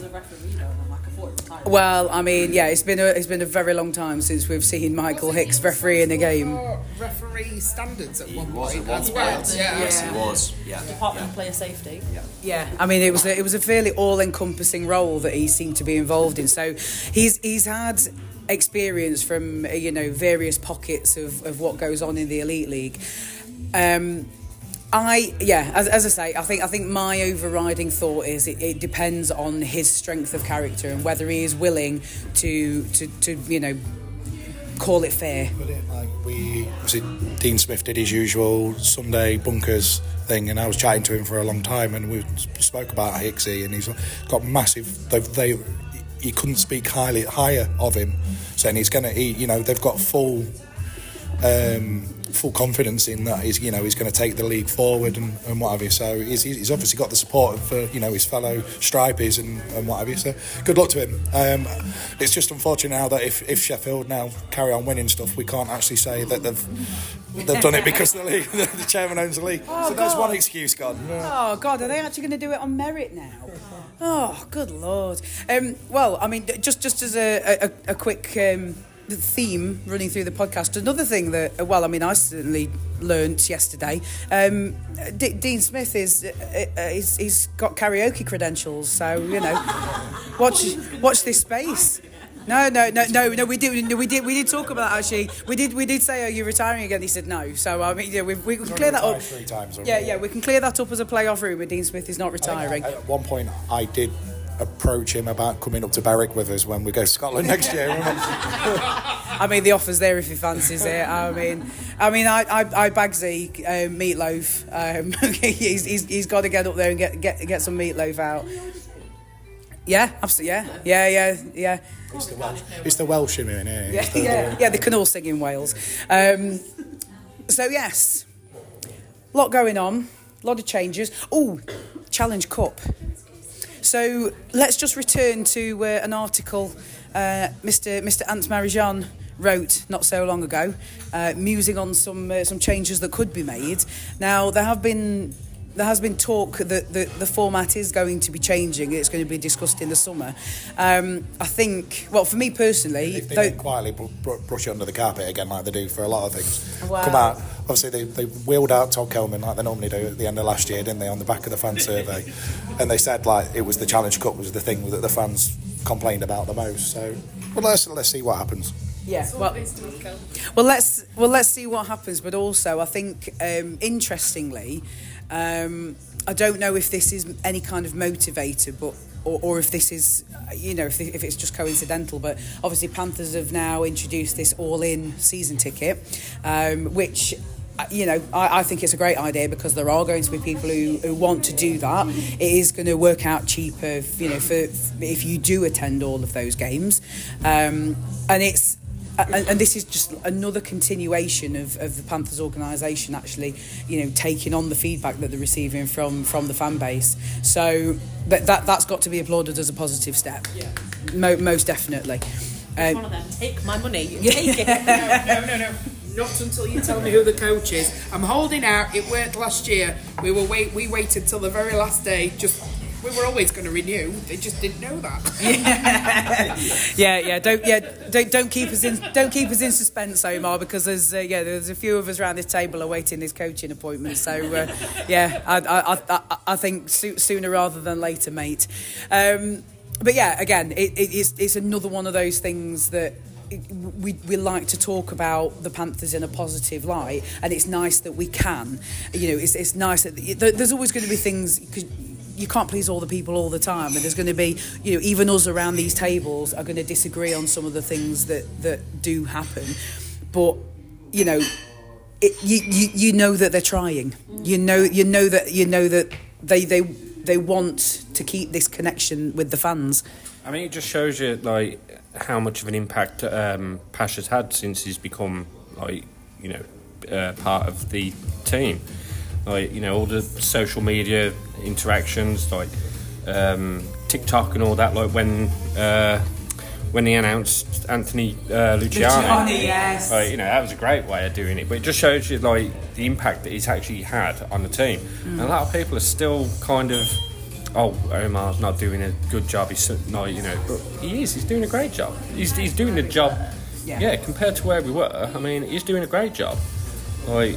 well, I mean, yeah, it's been a it's been a very long time since we've seen Michael Hicks refereeing a game. Referee standards at he one was point at one as well. point. Yeah. Yes, he was. Yeah. Department yeah. of Player Safety. Yeah. Yeah, I mean, it was a, it was a fairly all-encompassing role that he seemed to be involved in. So he's he's had experience from, you know, various pockets of, of what goes on in the Elite League. Um, I yeah, as, as I say, I think I think my overriding thought is it, it depends on his strength of character and whether he is willing to to, to you know, call it fair. But it, like we, was it Dean Smith did his usual Sunday bunkers thing, and I was chatting to him for a long time, and we spoke about Hicksy, and he's got massive. They, they he couldn't speak highly higher of him, saying he's gonna, he, you know, they've got full. Um, full confidence in that he's, you know, he's going to take the league forward and, and what have you. So he's, he's obviously got the support of, uh, you know, his fellow Stripies and, and what have you. So good luck to him. Um, it's just unfortunate now that if, if Sheffield now carry on winning stuff, we can't actually say that they've they've done it because the league, the chairman owns the league. Oh, so there's one excuse gone. Oh God, are they actually going to do it on merit now? Oh, good Lord. Um, well, I mean, just just as a, a, a quick. Um, the theme running through the podcast. Another thing that, well, I mean, I certainly learnt yesterday. Um, D- Dean Smith is uh, he's, he's got karaoke credentials, so you know, watch watch this space. No, no, no, no, no. We did, no, we did, we did talk about that actually. We did, we did say, "Are you retiring again?" He said no. So I mean, yeah, we, we can clear that up. Three times yeah, yeah, we can clear that up as a playoff room. With Dean Smith is not retiring. At one point, I did approach him about coming up to Berwick with us when we go to Scotland next year. I mean, the offer's there if he fancies it. I mean, I mean, I, I, I bag Zeke um, meatloaf. Um, he's, he's, he's got to get up there and get, get, get some meatloaf out. Yeah, absolutely. Yeah, yeah, yeah, yeah. It's the Welsh, it's the Welsh in here. Yeah, It's the, yeah, yeah. They can all sing in Wales. Um, so yes, a lot going on, a lot of changes. Oh, Challenge Cup. So let's just return to uh, an article uh, Mister Mister Ant Marijan wrote not so long ago, uh, musing on some uh, some changes that could be made. Now there have been. There has been talk that the, the format is going to be changing. It's going to be discussed in the summer. Um, I think, well, for me personally... If they though, don't quietly br- br- brush it under the carpet again like they do for a lot of things. Wow. Come out, obviously they, they wheeled out Todd Kelman like they normally do at the end of last year, didn't they, on the back of the fan survey. And they said like it was the Challenge Cup was the thing that the fans complained about the most. So, well, let's, let's see what happens. Yeah, well, well, let's well let's see what happens. But also, I think um, interestingly, um, I don't know if this is any kind of motivator, but or, or if this is, you know, if, if it's just coincidental. But obviously, Panthers have now introduced this all-in season ticket, um, which. You know, I, I think it's a great idea because there are going to be people who, who want to do that. It is going to work out cheaper, you know, for if you do attend all of those games, um, and it's. And, and this is just another continuation of, of the Panthers organisation actually, you know, taking on the feedback that they're receiving from, from the fan base. So that, that that's got to be applauded as a positive step. Yeah. Mo- most definitely. It's um, one of them. Take my money. You take it. no, no, no, no. Not until you tell me who the coach is. I'm holding out. It worked last year. We were wait. We waited till the very last day. Just we were always going to renew. They just didn't know Yeah, that. yeah, yeah. Don't yeah. Don't don't keep us in. Don't keep us in suspense, Omar, because there's uh, yeah there's a few of us around this table awaiting this coaching appointment. So uh, yeah, I I I I think so, sooner rather than later, mate. Um, but yeah, again, it, it, it's it's another one of those things that. We we like to talk about the Panthers in a positive light, and it's nice that we can. You know, it's it's nice that there's always going to be things because you can't please all the people all the time, and there's going to be, you know, even us around these tables are going to disagree on some of the things that that do happen, but you know, it, you, you you know that they're trying. You know you know that you know that they they they want to keep this connection with the fans. I mean, it just shows you like how much of an impact um, Pash has had since he's become like you know uh, part of the team. Like you know all the social media interactions, like um, TikTok and all that. Like when uh, when he announced Anthony uh, Luciani, Luciani, yes. Like, you know that was a great way of doing it. But it just shows you like the impact that he's actually had on the team. Mm. And a lot of people are still kind of. Oh, Omar's not doing a good job. He's not, you know, but he is. He's doing a great job. He's he's doing the job. Yeah. yeah, compared to where we were, I mean, he's doing a great job. Like,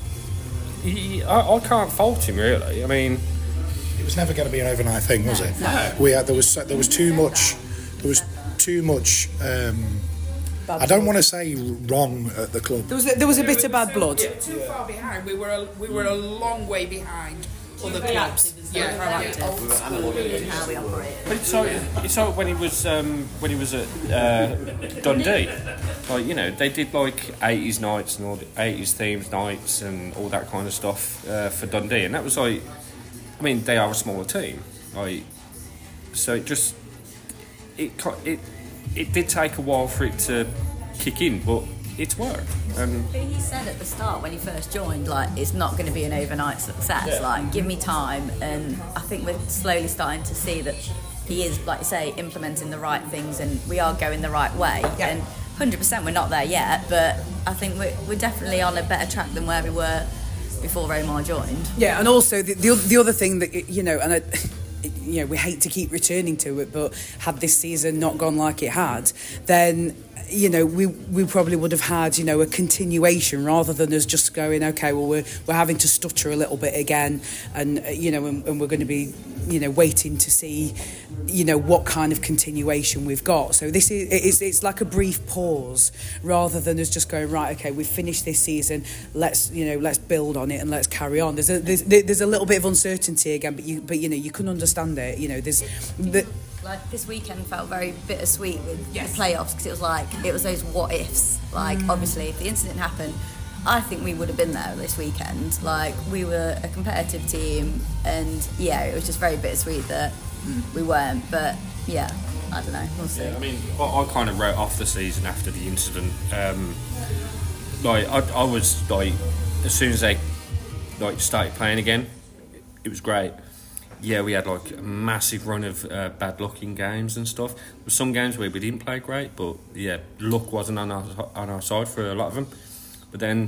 he, I, I can't fault him really. I mean, it was never going to be an overnight thing, was it? No. We had there was there was too much. There was too much. Um, I don't want to say wrong at the club. There was a, there was a bit of bad blood. Yeah, too far behind. We were a, we were a long way behind other clubs. Yeah, proactive in how we operate. But it's like it's like when he was um, when he was at uh, Dundee, like you know they did like eighties nights and all the eighties themes nights and all that kind of stuff uh, for Dundee, and that was like, I mean they are a smaller team, like so it just it it it did take a while for it to kick in, but it's worked. And but he said at the start when he first joined, like it's not going to be an overnight success. Yeah. Like give me time, and I think we're slowly starting to see that he is, like you say, implementing the right things, and we are going the right way. Yeah. And one hundred percent we're not there yet, but I think we're we're definitely on a better track than where we were before Omar joined. Yeah, and also the the, the other thing that you know, and I, you know, we hate to keep returning to it, but had this season not gone like it had, then, you know, we we probably would have had, you know, a continuation rather than us just going, okay, well, we're we're having to stutter a little bit again, and, you know, and, and we're going to be, you know, waiting to see, you know, what kind of continuation we've got. So this is it's, it's like a brief pause rather than us just going, right, okay, we've finished this season, let's, you know, let's build on it and let's carry on. There's a there's, there's a little bit of uncertainty again, but you but you know you can understand it. You know, there's the. Like this weekend felt very bittersweet with Yes. the playoffs because it was like it was those what ifs. Like Mm. obviously, if the incident happened, I think we would have been there this weekend. Like we were a competitive team, and yeah, it was just very bittersweet that we weren't. But yeah, I don't know. We'll see. Yeah, I mean, I, I kind of wrote off the season after the incident. Um, like I, I was like, as soon as they like started playing again, it was great. Yeah, we had like a massive run of uh, bad luck in games and stuff. There were some games where we didn't play great, but yeah, luck wasn't on our on our side for a lot of them. But then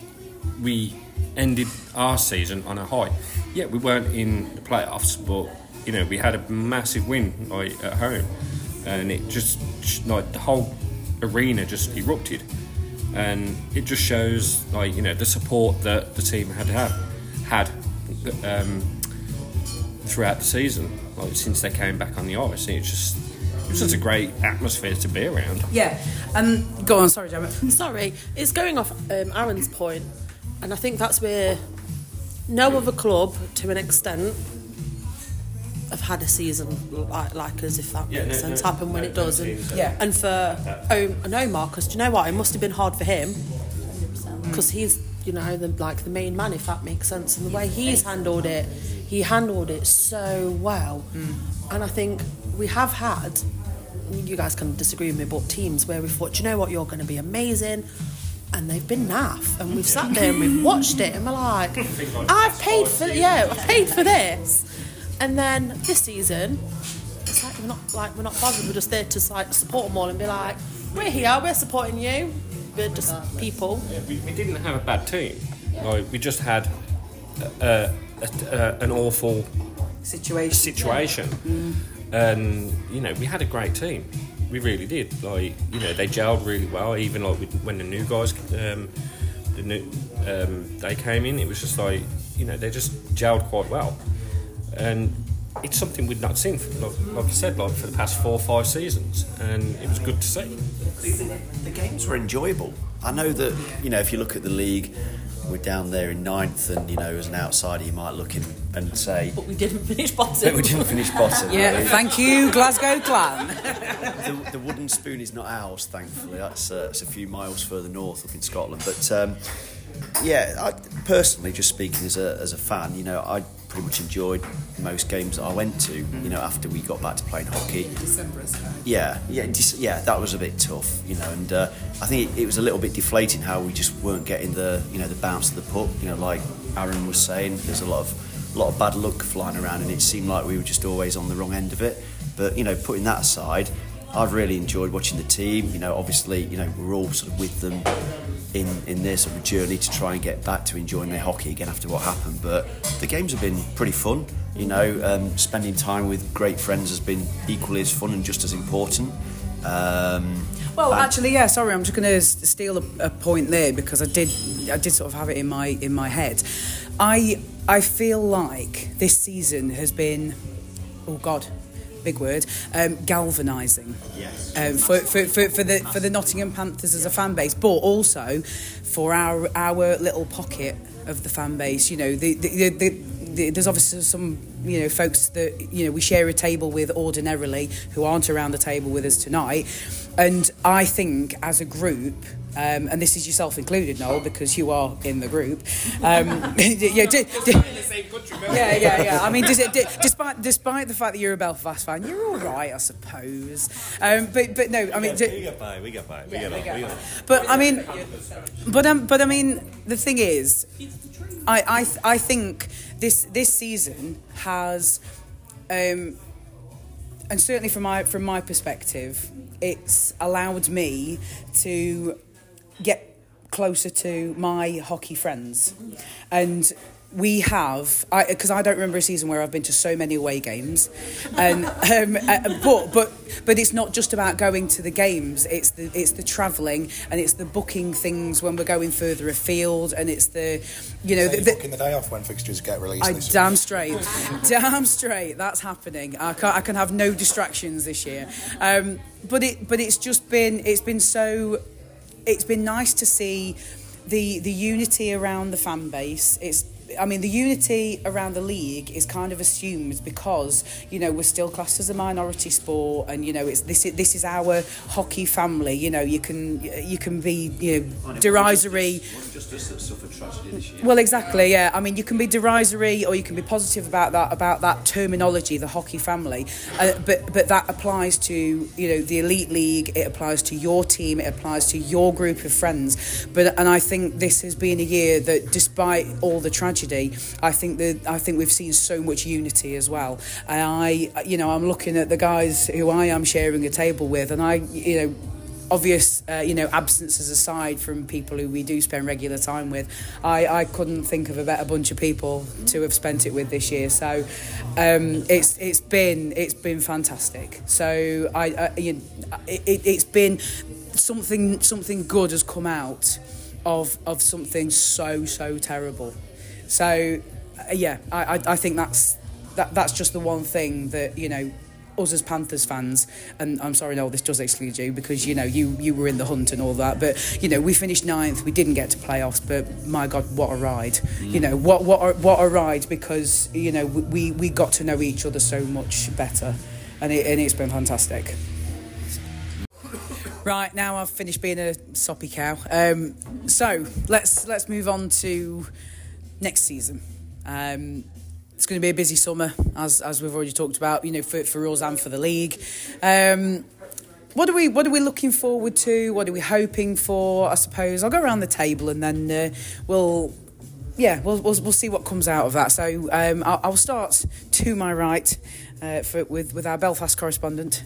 we ended our season on a high. Yeah, we weren't in the playoffs, but you know we had a massive win like at home, and it just like the whole arena just erupted, and it just shows like you know the support that the team had had had. Um, throughout the season, like since they came back on the ice, it's just it was just a great atmosphere to be around. Yeah, and go on. Sorry, Gemma. Sorry, it's going off um, Aaron's point, and I think that's where no other club, to an extent, have had a season like, like us, if that Yeah, makes no, sense, no, happen when no, it does. no And, teams have. Yeah. and for oh, I know Marcus, do you know what? It must have been hard for him because he's, you know, the like the main man, if that makes sense, and the way he's handled it, he handled it so well. Mm. And I think we have had, you guys can disagree with me, but teams where we thought, do you know what, you're going to be amazing, and they've been naff, and we've sat there and we've watched it, and we're like, I've paid for, yeah, I've paid for this. And then this season, it's like we're not like we're not bothered. We're just there to like support them all and be like, we're here, we're supporting you. We're just people. Yeah, we, we didn't have a bad team. Like we just had a, a, a, an awful Situation. situation, Mm. and you know we had a great team. We really did. Like you know they gelled really well. Even like with, when the new guys, um, the new um, they came in, it was just like you know they just gelled quite well. And it's something we'd not seen, for, like, like I said, like for the past four or five seasons, and it was good to see. The, the games were enjoyable. I know that, you know, if you look at the league, we're down there in ninth, and, you know, as an outsider, you might look in and say... But we didn't finish bottom. But we didn't finish bottom. Yeah, right? thank you, Glasgow Clan. the, the wooden spoon is not ours, thankfully. That's, uh, that's a few miles further north, up in Scotland. But, um, yeah, I, personally, just speaking as a, as a fan, you know, I pretty much enjoyed most games that I went to, you know, after we got back to playing hockey. December, isn't it? Yeah, yeah, dis- yeah, that was a bit tough, you know, and uh, I think it, it was a little bit deflating how we just weren't getting the, you know, the bounce of the puck. You know, like Aaron was saying, there's a lot of, a lot of bad luck flying around, and it seemed like we were just always on the wrong end of it. But you know, putting that aside, I've really enjoyed watching the team. You know, obviously, you know, we're all sort of with them in in their sort of journey to try and get back to enjoying their hockey again after what happened. But the games have been pretty fun. You know, um, spending time with great friends has been equally as fun and just as important. Um, Well, and- actually, yeah. Sorry, I'm just going to steal a, a point there because I did, I did sort of have it in my in my head. I I feel like this season has been, oh God, big word, um, galvanising. Yes. Um, for, for, for, for the for the Nottingham Panthers as a fan base, but also for our our little pocket of the fan base. You know, the the, the, the, the there's obviously some, you know, folks that, you know, we share a table with ordinarily who aren't around the table with us tonight, and I think as a group, um, and this is yourself included, Noel, because you are in the group. Um, yeah, d- d- yeah, yeah, yeah. I mean, does it, d- despite despite the fact that you're a Belfast fan, you're all right, I suppose. Um, but but no, I mean, d- we get by, we get by, we get on, we get on. but I mean, but um, but I mean, the thing is, I I th- I think this this season has, um, and certainly from my from my perspective, it's allowed me to get closer to my hockey friends, and we have, because I, I don't remember a season where I've been to so many away games, and um, uh, but but but it's not just about going to the games. It's the it's the travelling, and it's the booking things when we're going further afield, and it's the, you know, so the, the, booking the day off when fixtures get released. I this damn year. straight, damn straight. That's happening. I can I can have no distractions this year, um, but it but it's just been it's been so, it's been nice to see the the unity around the fan base. It's I mean, the unity around the league is kind of assumed because, you know, we're still classed as a minority sport, and, you know, it's this is, this is our hockey family. You know, you can you can be, you know, derisory. Just us that suffered tragedy this year. Well, exactly, yeah. I mean, you can be derisory or you can be positive about that about that terminology, the hockey family. Uh, but but that applies to, you know, the elite league. It applies to your team. It applies to your group of friends. But and I think this has been a year that, despite all the tragedy, I think that I think we've seen so much unity as well. And I, you know, I'm looking at the guys who I am sharing a table with, and I, you know, obvious, uh, you know, absences aside from people who we do spend regular time with, I, I couldn't think of a better bunch of people to have spent it with this year. So um, it's it's been it's been fantastic. So I, I you know, it, it's been something something good has come out of of something so so terrible. So, uh, yeah, I, I I think that's that that's just the one thing that, you know, us as Panthers fans, and I'm sorry, no, this does exclude you because, you know, you, you were in the hunt and all that, but, you know, we finished ninth, we didn't get to playoffs, but my God, what a ride. Mm. You know, what what a, what a ride, because, you know, we, we got to know each other so much better, and, it, and it's been fantastic. Right, now I've finished being a soppy cow. Um, so, let's let's move on to next season. Um, it's going to be a busy summer, as as we've already talked about, you know, for, for us and for the league. Um, what are we what are we looking forward to? What are we hoping for? I suppose I'll go around the table and then uh, we'll, yeah, we'll, we'll we'll see what comes out of that. So um, I'll, I'll start to my right uh, for, with with our Belfast correspondent.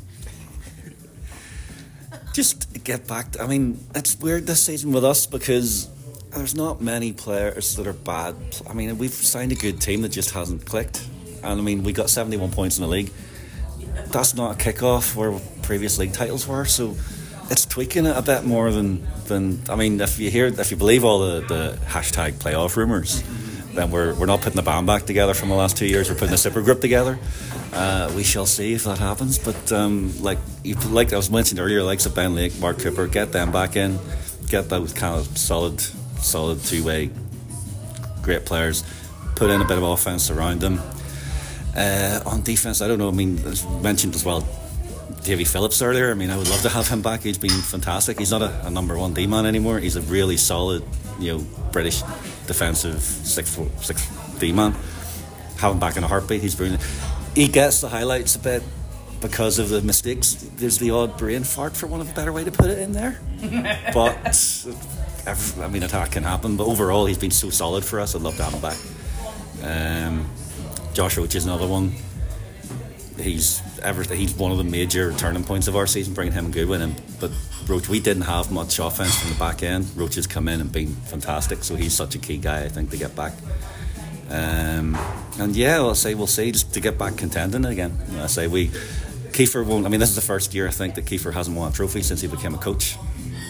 Just get back to, I mean, it's weird this season with us because there's not many players that are bad. I mean, we've signed a good team that just hasn't clicked. And I mean, we got seventy-one points in the league. That's not a kick-off where previous league titles were. So it's tweaking it a bit more than, than I mean, if you hear, if you believe all the, the hashtag playoff rumours, then we're we're not putting the band back together from the last two years. We're putting a super group together. Uh, we shall see if that happens. But um, like you, like I was mentioned earlier, likes of Ben Lake, Mark Cooper, get them back in, get those kind of solid, solid two-way, great players. Put in a bit of offense around them. Uh, on defense, I don't know. I mean, as mentioned as well, Davy Phillips earlier. I mean, I would love to have him back. He's been fantastic. He's not a, a number one D-man anymore. He's a really solid, you know, British defensive six foot six D-man. Have him back in a heartbeat. He's brilliant. He gets the highlights a bit because of the mistakes. There's the odd brain fart, for one of a better way to put it, in there. But I mean, attack can happen. But overall, he's been so solid for us. I'd love to have him back. Um, Josh Roach is another one. He's everything. He's one of the major turning points of our season, bringing him and Goodwin in. But Roach, we didn't have much offense from the back end. Roach has come in and been fantastic, so he's such a key guy, I think, to get back. Um, and yeah, I'll say we'll see, just to get back contending again. I say we, Kiefer won't. I mean, this is the first year I think that Kiefer hasn't won a trophy since he became a coach.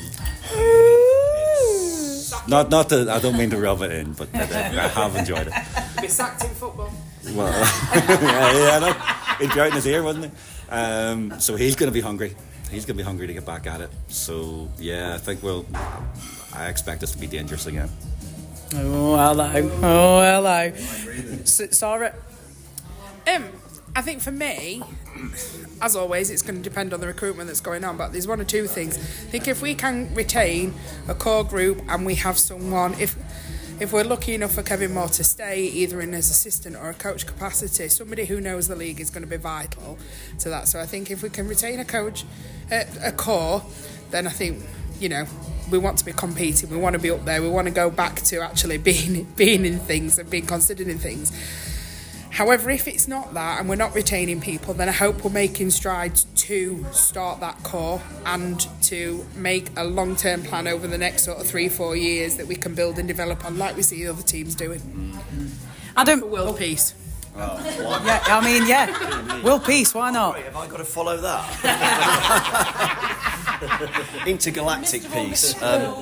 Not, not that I don't mean to rub it in, but I, I have enjoyed it. Be sacked in football. Well, yeah, yeah, I know. He'd be out in his ear, wouldn't he? Um, so he's going to be hungry. He's going to be hungry to get back at it. So yeah, I think we'll. I expect us to be dangerous again. Oh hello! Oh hello! S- Sarah. Um, I think for me, as always, it's going to depend on the recruitment that's going on. But there's one or two things. I think if we can retain a core group and we have someone, if if we're lucky enough for Kevin Moore to stay either in his assistant or a coach capacity, somebody who knows the league is going to be vital to that. So I think if we can retain a coach, a, a core, then I think, you know, we want to be competing, we want to be up there, we want to go back to actually being being in things and being considered in things. However, if it's not that and we're not retaining people, then I hope we're making strides to start that core and to make a long-term plan over the next sort of three, four years that we can build and develop on, like we see other teams doing. Adam, For world peace. yeah, I mean, yeah, world peace. Why not? Wait, have I got to follow that? Intergalactic peace. Um,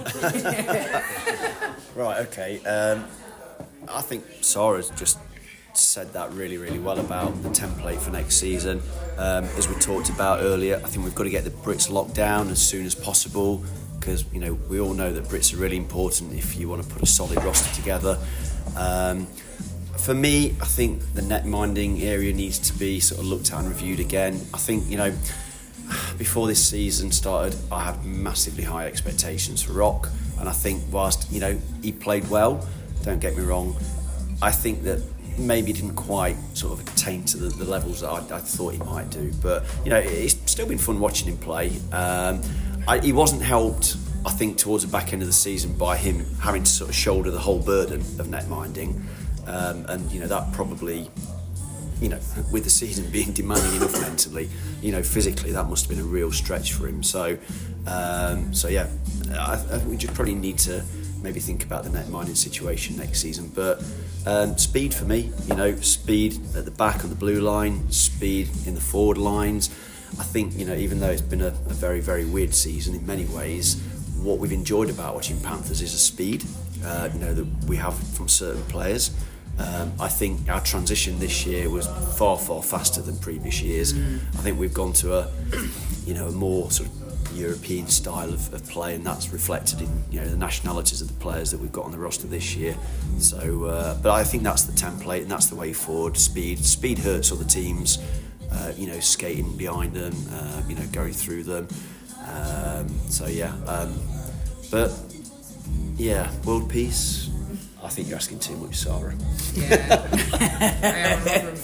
right, okay. Um, I think Sarah's just said that really, really well about the template for next season. Um, as we talked about earlier, I think we've got to get the Brits locked down as soon as possible, because you know we all know that Brits are really important if you want to put a solid roster together. Um, for me, I think the net minding area needs to be sort of looked at and reviewed again. I think you know before this season started, I had massively high expectations for Rock, and I think whilst you know he played well, don't get me wrong, I think that maybe didn't quite sort of attain to the, the levels that I, I thought he might do. But you know, it's still been fun watching him play. Um, I, he wasn't helped, I think, towards the back end of the season by him having to sort of shoulder the whole burden of net minding, um, and you know that probably, you know, with the season being demanding enough mentally, you know, physically that must have been a real stretch for him. So, um, so yeah, I, I think we just probably need to maybe think about the net minding situation next season. But um, speed for me, you know, speed at the back of the blue line, speed in the forward lines. I think, you know, even though it's been a, a very, very weird season in many ways, what we've enjoyed about watching Panthers is the speed, uh, you know, that we have from certain players. Um, I think our transition this year was far, far faster than previous years. Mm. I think we've gone to a, you know, a more sort of European style of, of play, and that's reflected in you know the nationalities of the players that we've got on the roster this year. So, uh, but I think that's the template, and that's the way forward. Speed, speed hurts other teams. Uh, you know, skating behind them, uh, you know, going through them. Um, so yeah, um, but yeah, world peace. I think you're asking too much, Sarah. Yeah, I am a Rotherham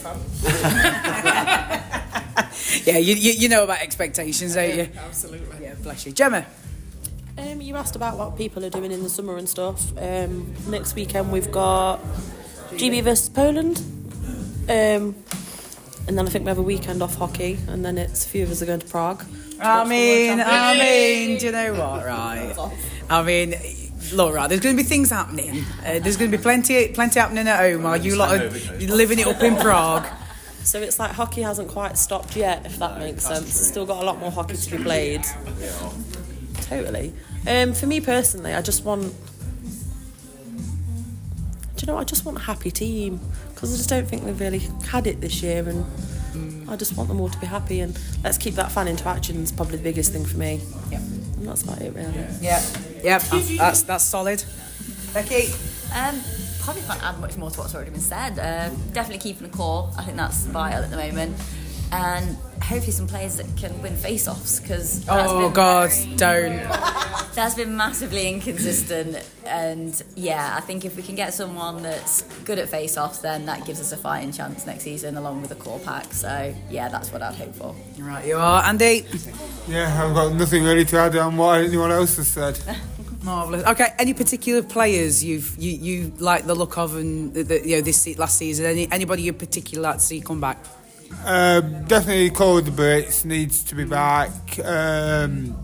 fan. Yeah, you, you you know about expectations, don't you? Absolutely. Yeah, bless you, Gemma. Um, you asked about what people are doing in the summer and stuff. Um, next weekend we've got G B versus Poland, um, and then I think we have a weekend off hockey, and then it's a few of us are going to Prague. I mean, I mean, do you know what? Right. I mean, look, right. There's going to be things happening. Uh, there's going to be plenty, plenty happening at home while you lot are living it up in Prague. So it's like hockey hasn't quite stopped yet, if that makes sense. Still got a lot more hockey to be played. Totally. Um, for me personally, I just want... Do you know what? I just want a happy team. Because I just don't think we've really had it this year, and I just want them all to be happy, and let's keep that fan interaction is probably the biggest thing for me. Yep. And that's about it, really. Yeah, yeah, that's that's solid. Becky? Um, probably can't add much more to what's already been said. Uh, definitely keeping the core. I think that's vital at the moment. And hopefully some players that can win face-offs, because oh God, don't. That's been massively inconsistent, and yeah, I think if we can get someone that's good at face-offs, then that gives us a fighting chance next season, along with the core pack. So yeah, that's what I'd hope for. Right, you are, Andy. Yeah, I've got nothing really to add on what anyone else has said. Marvellous. Okay, any particular players you've you, you like the look of, and the, the, you know this se- last season? Any anybody you particularly like to see come back? Uh, definitely Call of the Brits needs to be back. Um,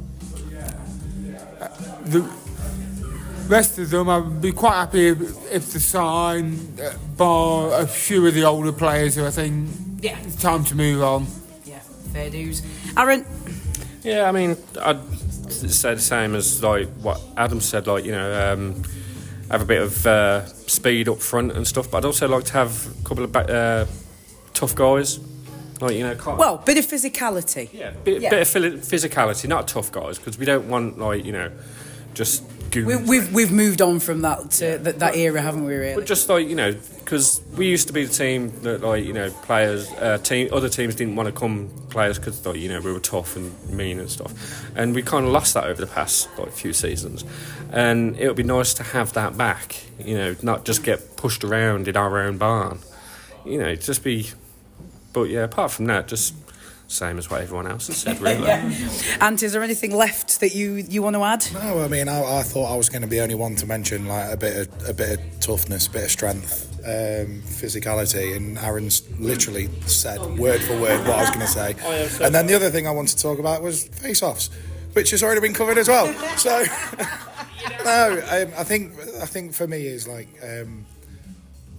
the rest of them, I'd be quite happy if, if they sign, uh, bar a few of the older players who I think yeah. it's time to move on. Yeah, fair dues. Aaron? Yeah, I mean, I'd say the same as like what Adam said, like, you know, um, have a bit of uh, speed up front and stuff, but I'd also like to have a couple of ba- uh, tough guys. Like, you know, can't... Well, bit of physicality. Yeah, bit, yeah. bit of physicality, not tough guys, because we don't want, like, you know, just goons. We, we've we've moved on from that to, yeah. that, that era, haven't we? Really? But just like, you know, because we used to be the team that, like, you know, players, uh, team, other teams didn't want to come play us because, like, you know, we were tough and mean and stuff, and we kind of lost that over the past like few seasons, and it would be nice to have that back. You know, not just get pushed around in our own barn. You know, just be. But yeah, apart from that, just same as what everyone else has said, really. Yeah. Ant, is there anything left that you, you want to add? No, I mean, I, I thought I was going to be the only one to mention like a bit of a bit of toughness, a bit of strength, um, physicality, and Aaron's literally said word for word what I was going to say. Oh, yeah, so and then the other thing I wanted to talk about was face-offs, which has already been covered as well. So no, um, I think I think for me is like. Um,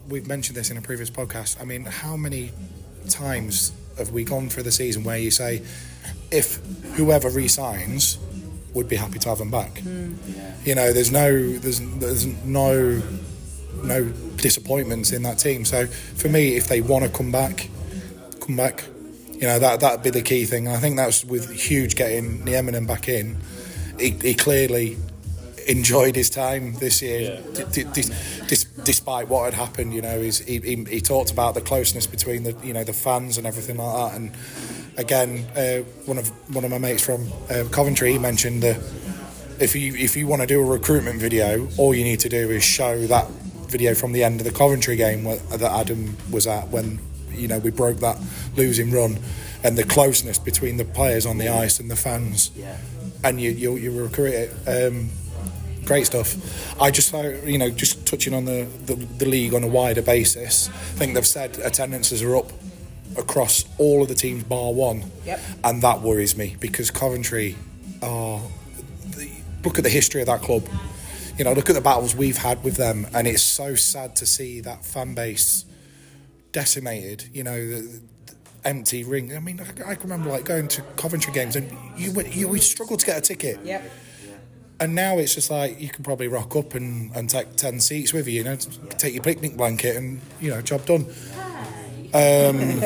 we've mentioned this in a previous podcast. I mean, how many times have we gone through the season where you say, if whoever re-signs, would be happy to have them back? Mm. Yeah. You know, there's no, there's, there's no, no disappointments in that team. So for me, if they want to come back, come back. You know, that that'd be the key thing. And I think that's with Huge getting Nieminen back in. He, he clearly enjoyed his time this year, yeah. d- d- d- despite what had happened. You know, he's, he, he he talked about the closeness between the you know the fans and everything like that. And again, uh, one of one of my mates from uh, Coventry, he mentioned that if you if you want to do a recruitment video, all you need to do is show that video from the end of the Coventry game where, that Adam was at when. You know, we broke that losing run, and the closeness between the players on the ice and the fans, yeah. and you you, you recruit it. Um, great stuff. I just, you know, just touching on the, the, the league on a wider basis. I think they've said attendances are up across all of the teams bar one, yep. and that worries me because Coventry are. The, look at the history of that club. You know, look at the battles we've had with them, and it's so sad to see that fan base. Decimated, you know, the, the empty ring. I mean, I, I can remember like going to Coventry games and you you we struggled to get a ticket. Yep. And now it's just like you can probably rock up and, and take ten seats with you. You know, take your picnic blanket and you know, job done. Um,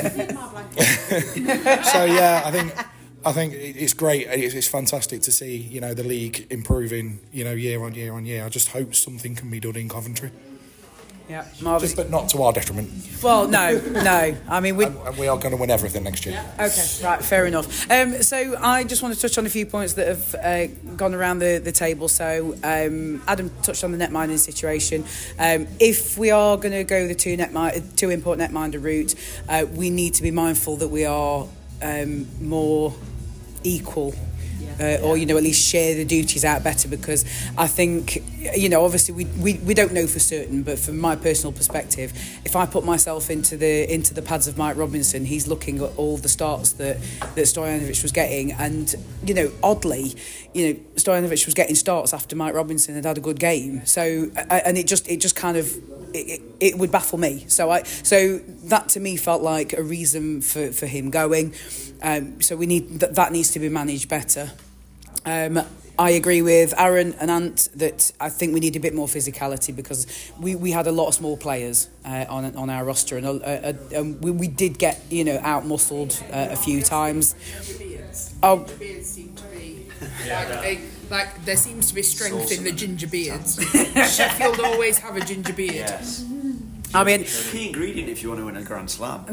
so yeah, I think I think it's great. It's, it's fantastic to see you know the league improving. You know, year on year on year. I just hope something can be done in Coventry. Yeah, Marvin. Just, but not to our detriment. Well, no, no. I mean, we and, and we are going to win everything next year. Okay, right, fair enough. Um, so I just want to touch on a few points that have uh, gone around the, the table. So um, Adam touched on the netminding situation. Um, if we are going to go the two net two import netminder route, uh, we need to be mindful that we are um, more equal. Uh, or you know at least share the duties out better because I think you know obviously we, we, we don't know for certain but from my personal perspective if I put myself into the into the pads of Mike Robinson he's looking at all the starts that that Stojanovic was getting and you know oddly you know Stojanovic was getting starts after Mike Robinson had had a good game so and it just it just kind of it, it would baffle me so I so that to me felt like a reason for, for him going um, so we need that that needs to be managed better. Um, I agree with Aaron and Ant that I think we need a bit more physicality because we, we had a lot of small players uh, on on our roster and uh, uh, um, we, we did get you know out muscled uh, a few times. Oh, the beards seem to be like, they, like there seems to be strength in the ginger beards. Sheffield always have a ginger beard. Yes. I mean, key ingredient if you want to win a Grand Slam.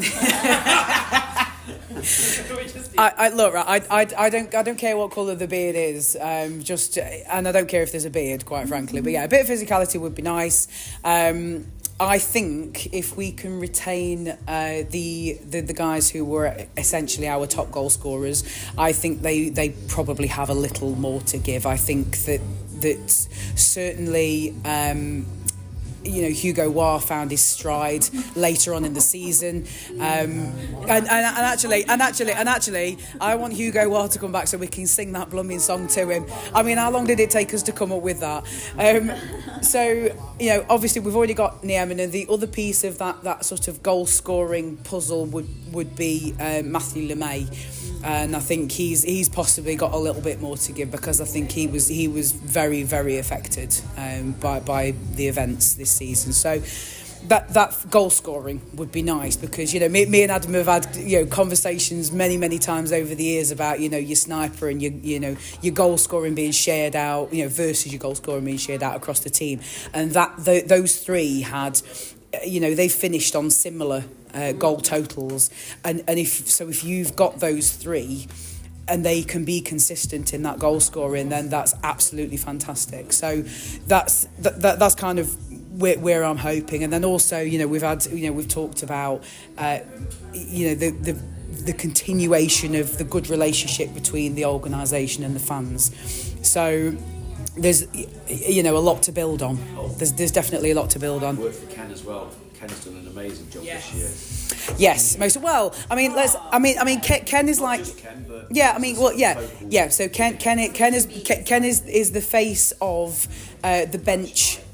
I, I look right. I, I, I don't I don't care what colour the beard is. Um, just and I don't care if there's a beard, quite frankly. But yeah, a bit of physicality would be nice. Um, I think if we can retain uh, the, the the guys who were essentially our top goal scorers, I think they, they probably have a little more to give. I think that that certainly. Um, You know, Hugo Waugh found his stride later on in the season, um, and, and, and actually, and actually, and actually, I want Hugo Waugh to come back so we can sing that blooming song to him. I mean, how long did it take us to come up with that? Um, so, you know, obviously we've already got Nieminen. The other piece of that that sort of goal scoring puzzle would would be uh, Matthew Lemay. And I think he's he's possibly got a little bit more to give because I think he was he was very very affected um, by by the events this season. So that that goal scoring would be nice because you know me, me and Adam have had you know conversations many many times over the years about you know your sniper and your you know your goal scoring being shared out you know versus your goal scoring being shared out across the team, and that th- those three had. You know, they finished on similar uh, goal totals, and and if so, if you've got those three, and they can be consistent in that goal scoring, then that's absolutely fantastic. So that's that, that that's kind of where, where I'm hoping, and then also, you know, we've had you know we've talked about uh, you know the the. the continuation of the good relationship between the organisation and the fans. So there's you know a lot to build on. There's there's definitely a lot to build on. Word for Ken as well. Ken's done an amazing job Yes. this year. Yes, most well. I mean, let's. I mean, I mean, Ken, Ken is Not like. just Ken, but Yeah, I mean, well, yeah, vocals. yeah. So Ken, Ken, Ken is Ken is is the face of uh, the bench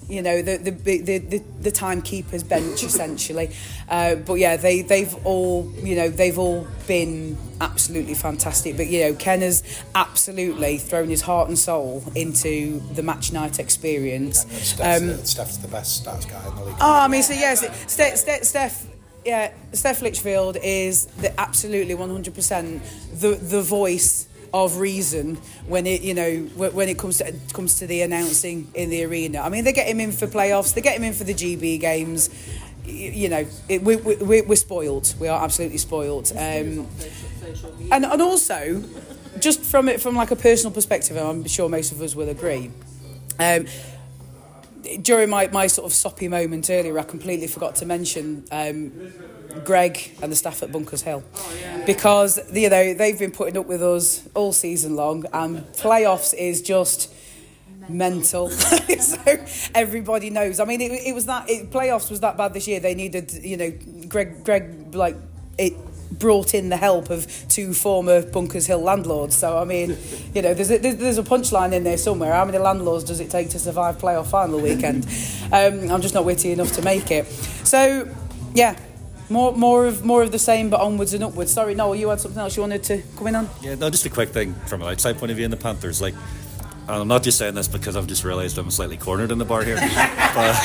you know, the the the the, the timekeeper's bench essentially. Uh, but yeah, they they've all you know they've all been absolutely fantastic. But you know, Ken has absolutely thrown his heart and soul into the match night experience. And Steph's, Um, the, Steph's the best stats guy in the league. Oh, I mean, so yes, Steph, Steph, Steph, yeah, Steph Litchfield is the absolutely one hundred percent the the voice of reason when it, you know, when it comes to comes to the announcing in the arena. I mean, they get him in for playoffs, they get him in for the G B games. You, you know, it, we, we, we're spoiled. We are absolutely spoiled. Um, and and also, just from it from like a personal perspective, and I'm sure most of us will agree. Um, During my, my sort of soppy moment earlier, I completely forgot to mention um, Greg and the staff at Bunkers Hill. Oh, yeah. Because, you know, they've been putting up with us all season long, and playoffs is just mental. So everybody knows. I mean, it, it was that, it, playoffs was that bad this year. They needed, you know, Greg, Greg like, it brought in the help of two former Bunkers Hill landlords. So I mean, you know, there's a, there's a punchline in there somewhere. How many landlords does it take to survive playoff final weekend? um, I'm just not witty enough to make it. So yeah, more more of more of the same, but onwards and upwards. Sorry, Noel, you had something else you wanted to come in on? Yeah, no, just a quick thing from an outside point of view in the Panthers. Like, and I'm not just saying this because I've just realised I'm slightly cornered in the bar here, but.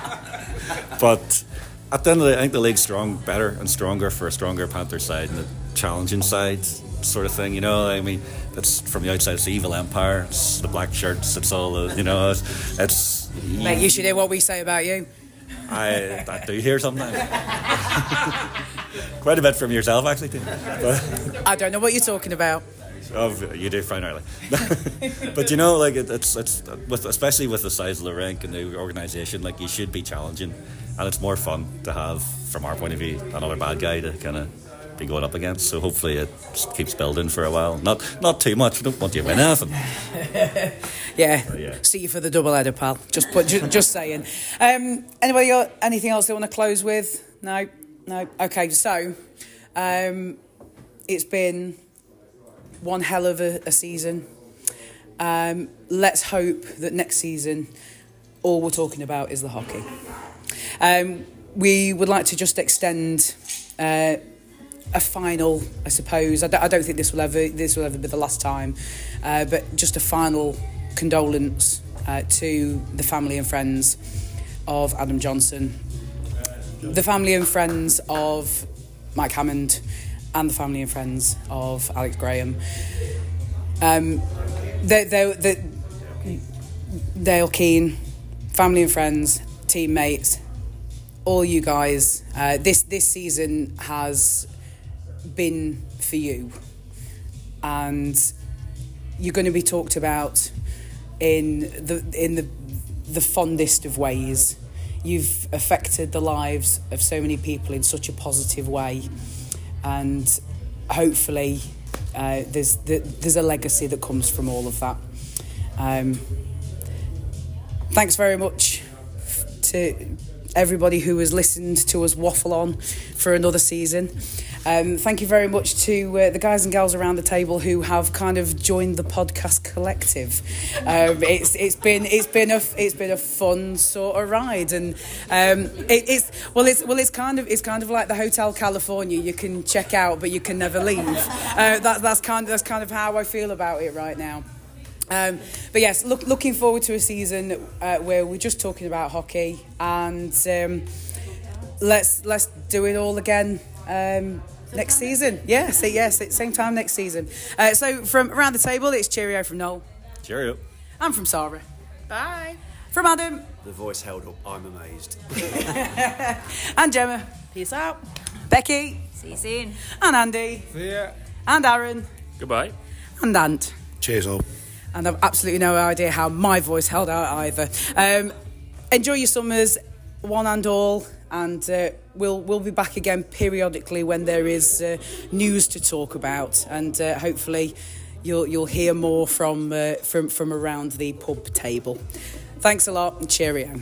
but At the end of the day, I think the league's strong, better and stronger for a stronger Panther side and a challenging side sort of thing, you know. I mean, it's from the outside, it's the evil empire, it's the black shirts, it's all the, you know, it's... it's Mate, you should hear what we say about you. I, I do hear something. Quite a bit from yourself, actually, too. But, I don't know what you're talking about. Oh, you do fine early. But you know, like, it, it's, it's with, especially with the size of the rink and the organisation, like, you should be challenging. And it's more fun to have, from our point of view, another bad guy to kind of be going up against. So hopefully it just keeps building for a while. Not not too much. We don't want you to win anything. yeah. yeah. See you for the double header, pal. Just put, just, just saying. Um, anybody got anything else they want to close with? No? No? Okay, so um, it's been one hell of a, a season. Um, let's hope that next season all we're talking about is the hockey. Um, we would like to just extend uh, a final, I suppose. I don't, I don't think this will ever this will ever be the last time, uh, but just a final condolence uh, to the family and friends of Adam Johnson, the family and friends of Mike Hammond, and the family and friends of Alex Graham. Um, they, they, they, Dale Keane, family and friends, teammates. All you guys, uh, this this season has been for you, and you're going to be talked about in the in the the fondest of ways. You've affected the lives of so many people in such a positive way, and hopefully uh, there's there's a legacy that comes from all of that. Um, thanks very much to everybody who has listened to us waffle on for another season. Um, thank you very much to uh, the guys and gals around the table who have kind of joined the podcast collective. Um, it's it's been it's been a it's been a fun sort of ride, and um, it, it's well it's well it's kind of it's kind of like the Hotel California. You can check out, but you can never leave. Uh, that, that's kind of, that's kind of how I feel about it right now. Um, but yes, look, looking forward to a season uh, where we're just talking about hockey, and um, let's let's do it all again um, next season. Yeah, so yes, at same time next season. Uh, so from around the table, it's cheerio from Noel. Cheerio. I'm from Sarah. Bye. From Adam. The voice held up. I'm amazed. And Gemma. Peace out. Becky. See you soon. And Andy. See ya. And Aaron. Goodbye. And Ant. Cheers all. And I've absolutely no idea how my voice held out either. Um, enjoy your summers, one and all, and uh, we'll we'll be back again periodically when there is uh, news to talk about, and uh, hopefully you'll you'll hear more from uh, from from around the pub table. Thanks a lot, and cheerio.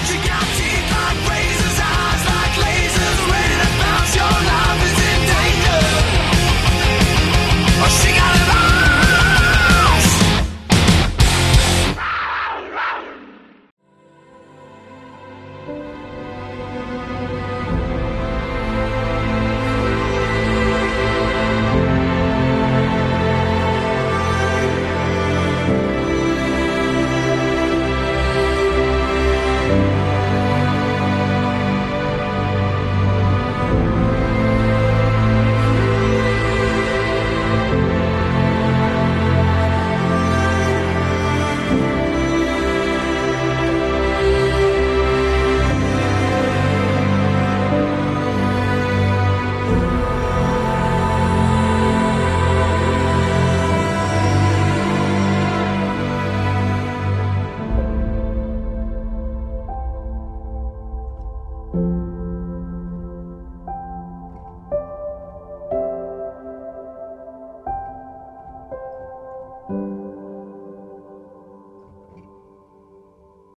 Razors, eyes like lasers, ready to bounce. Your life is in danger. Bye.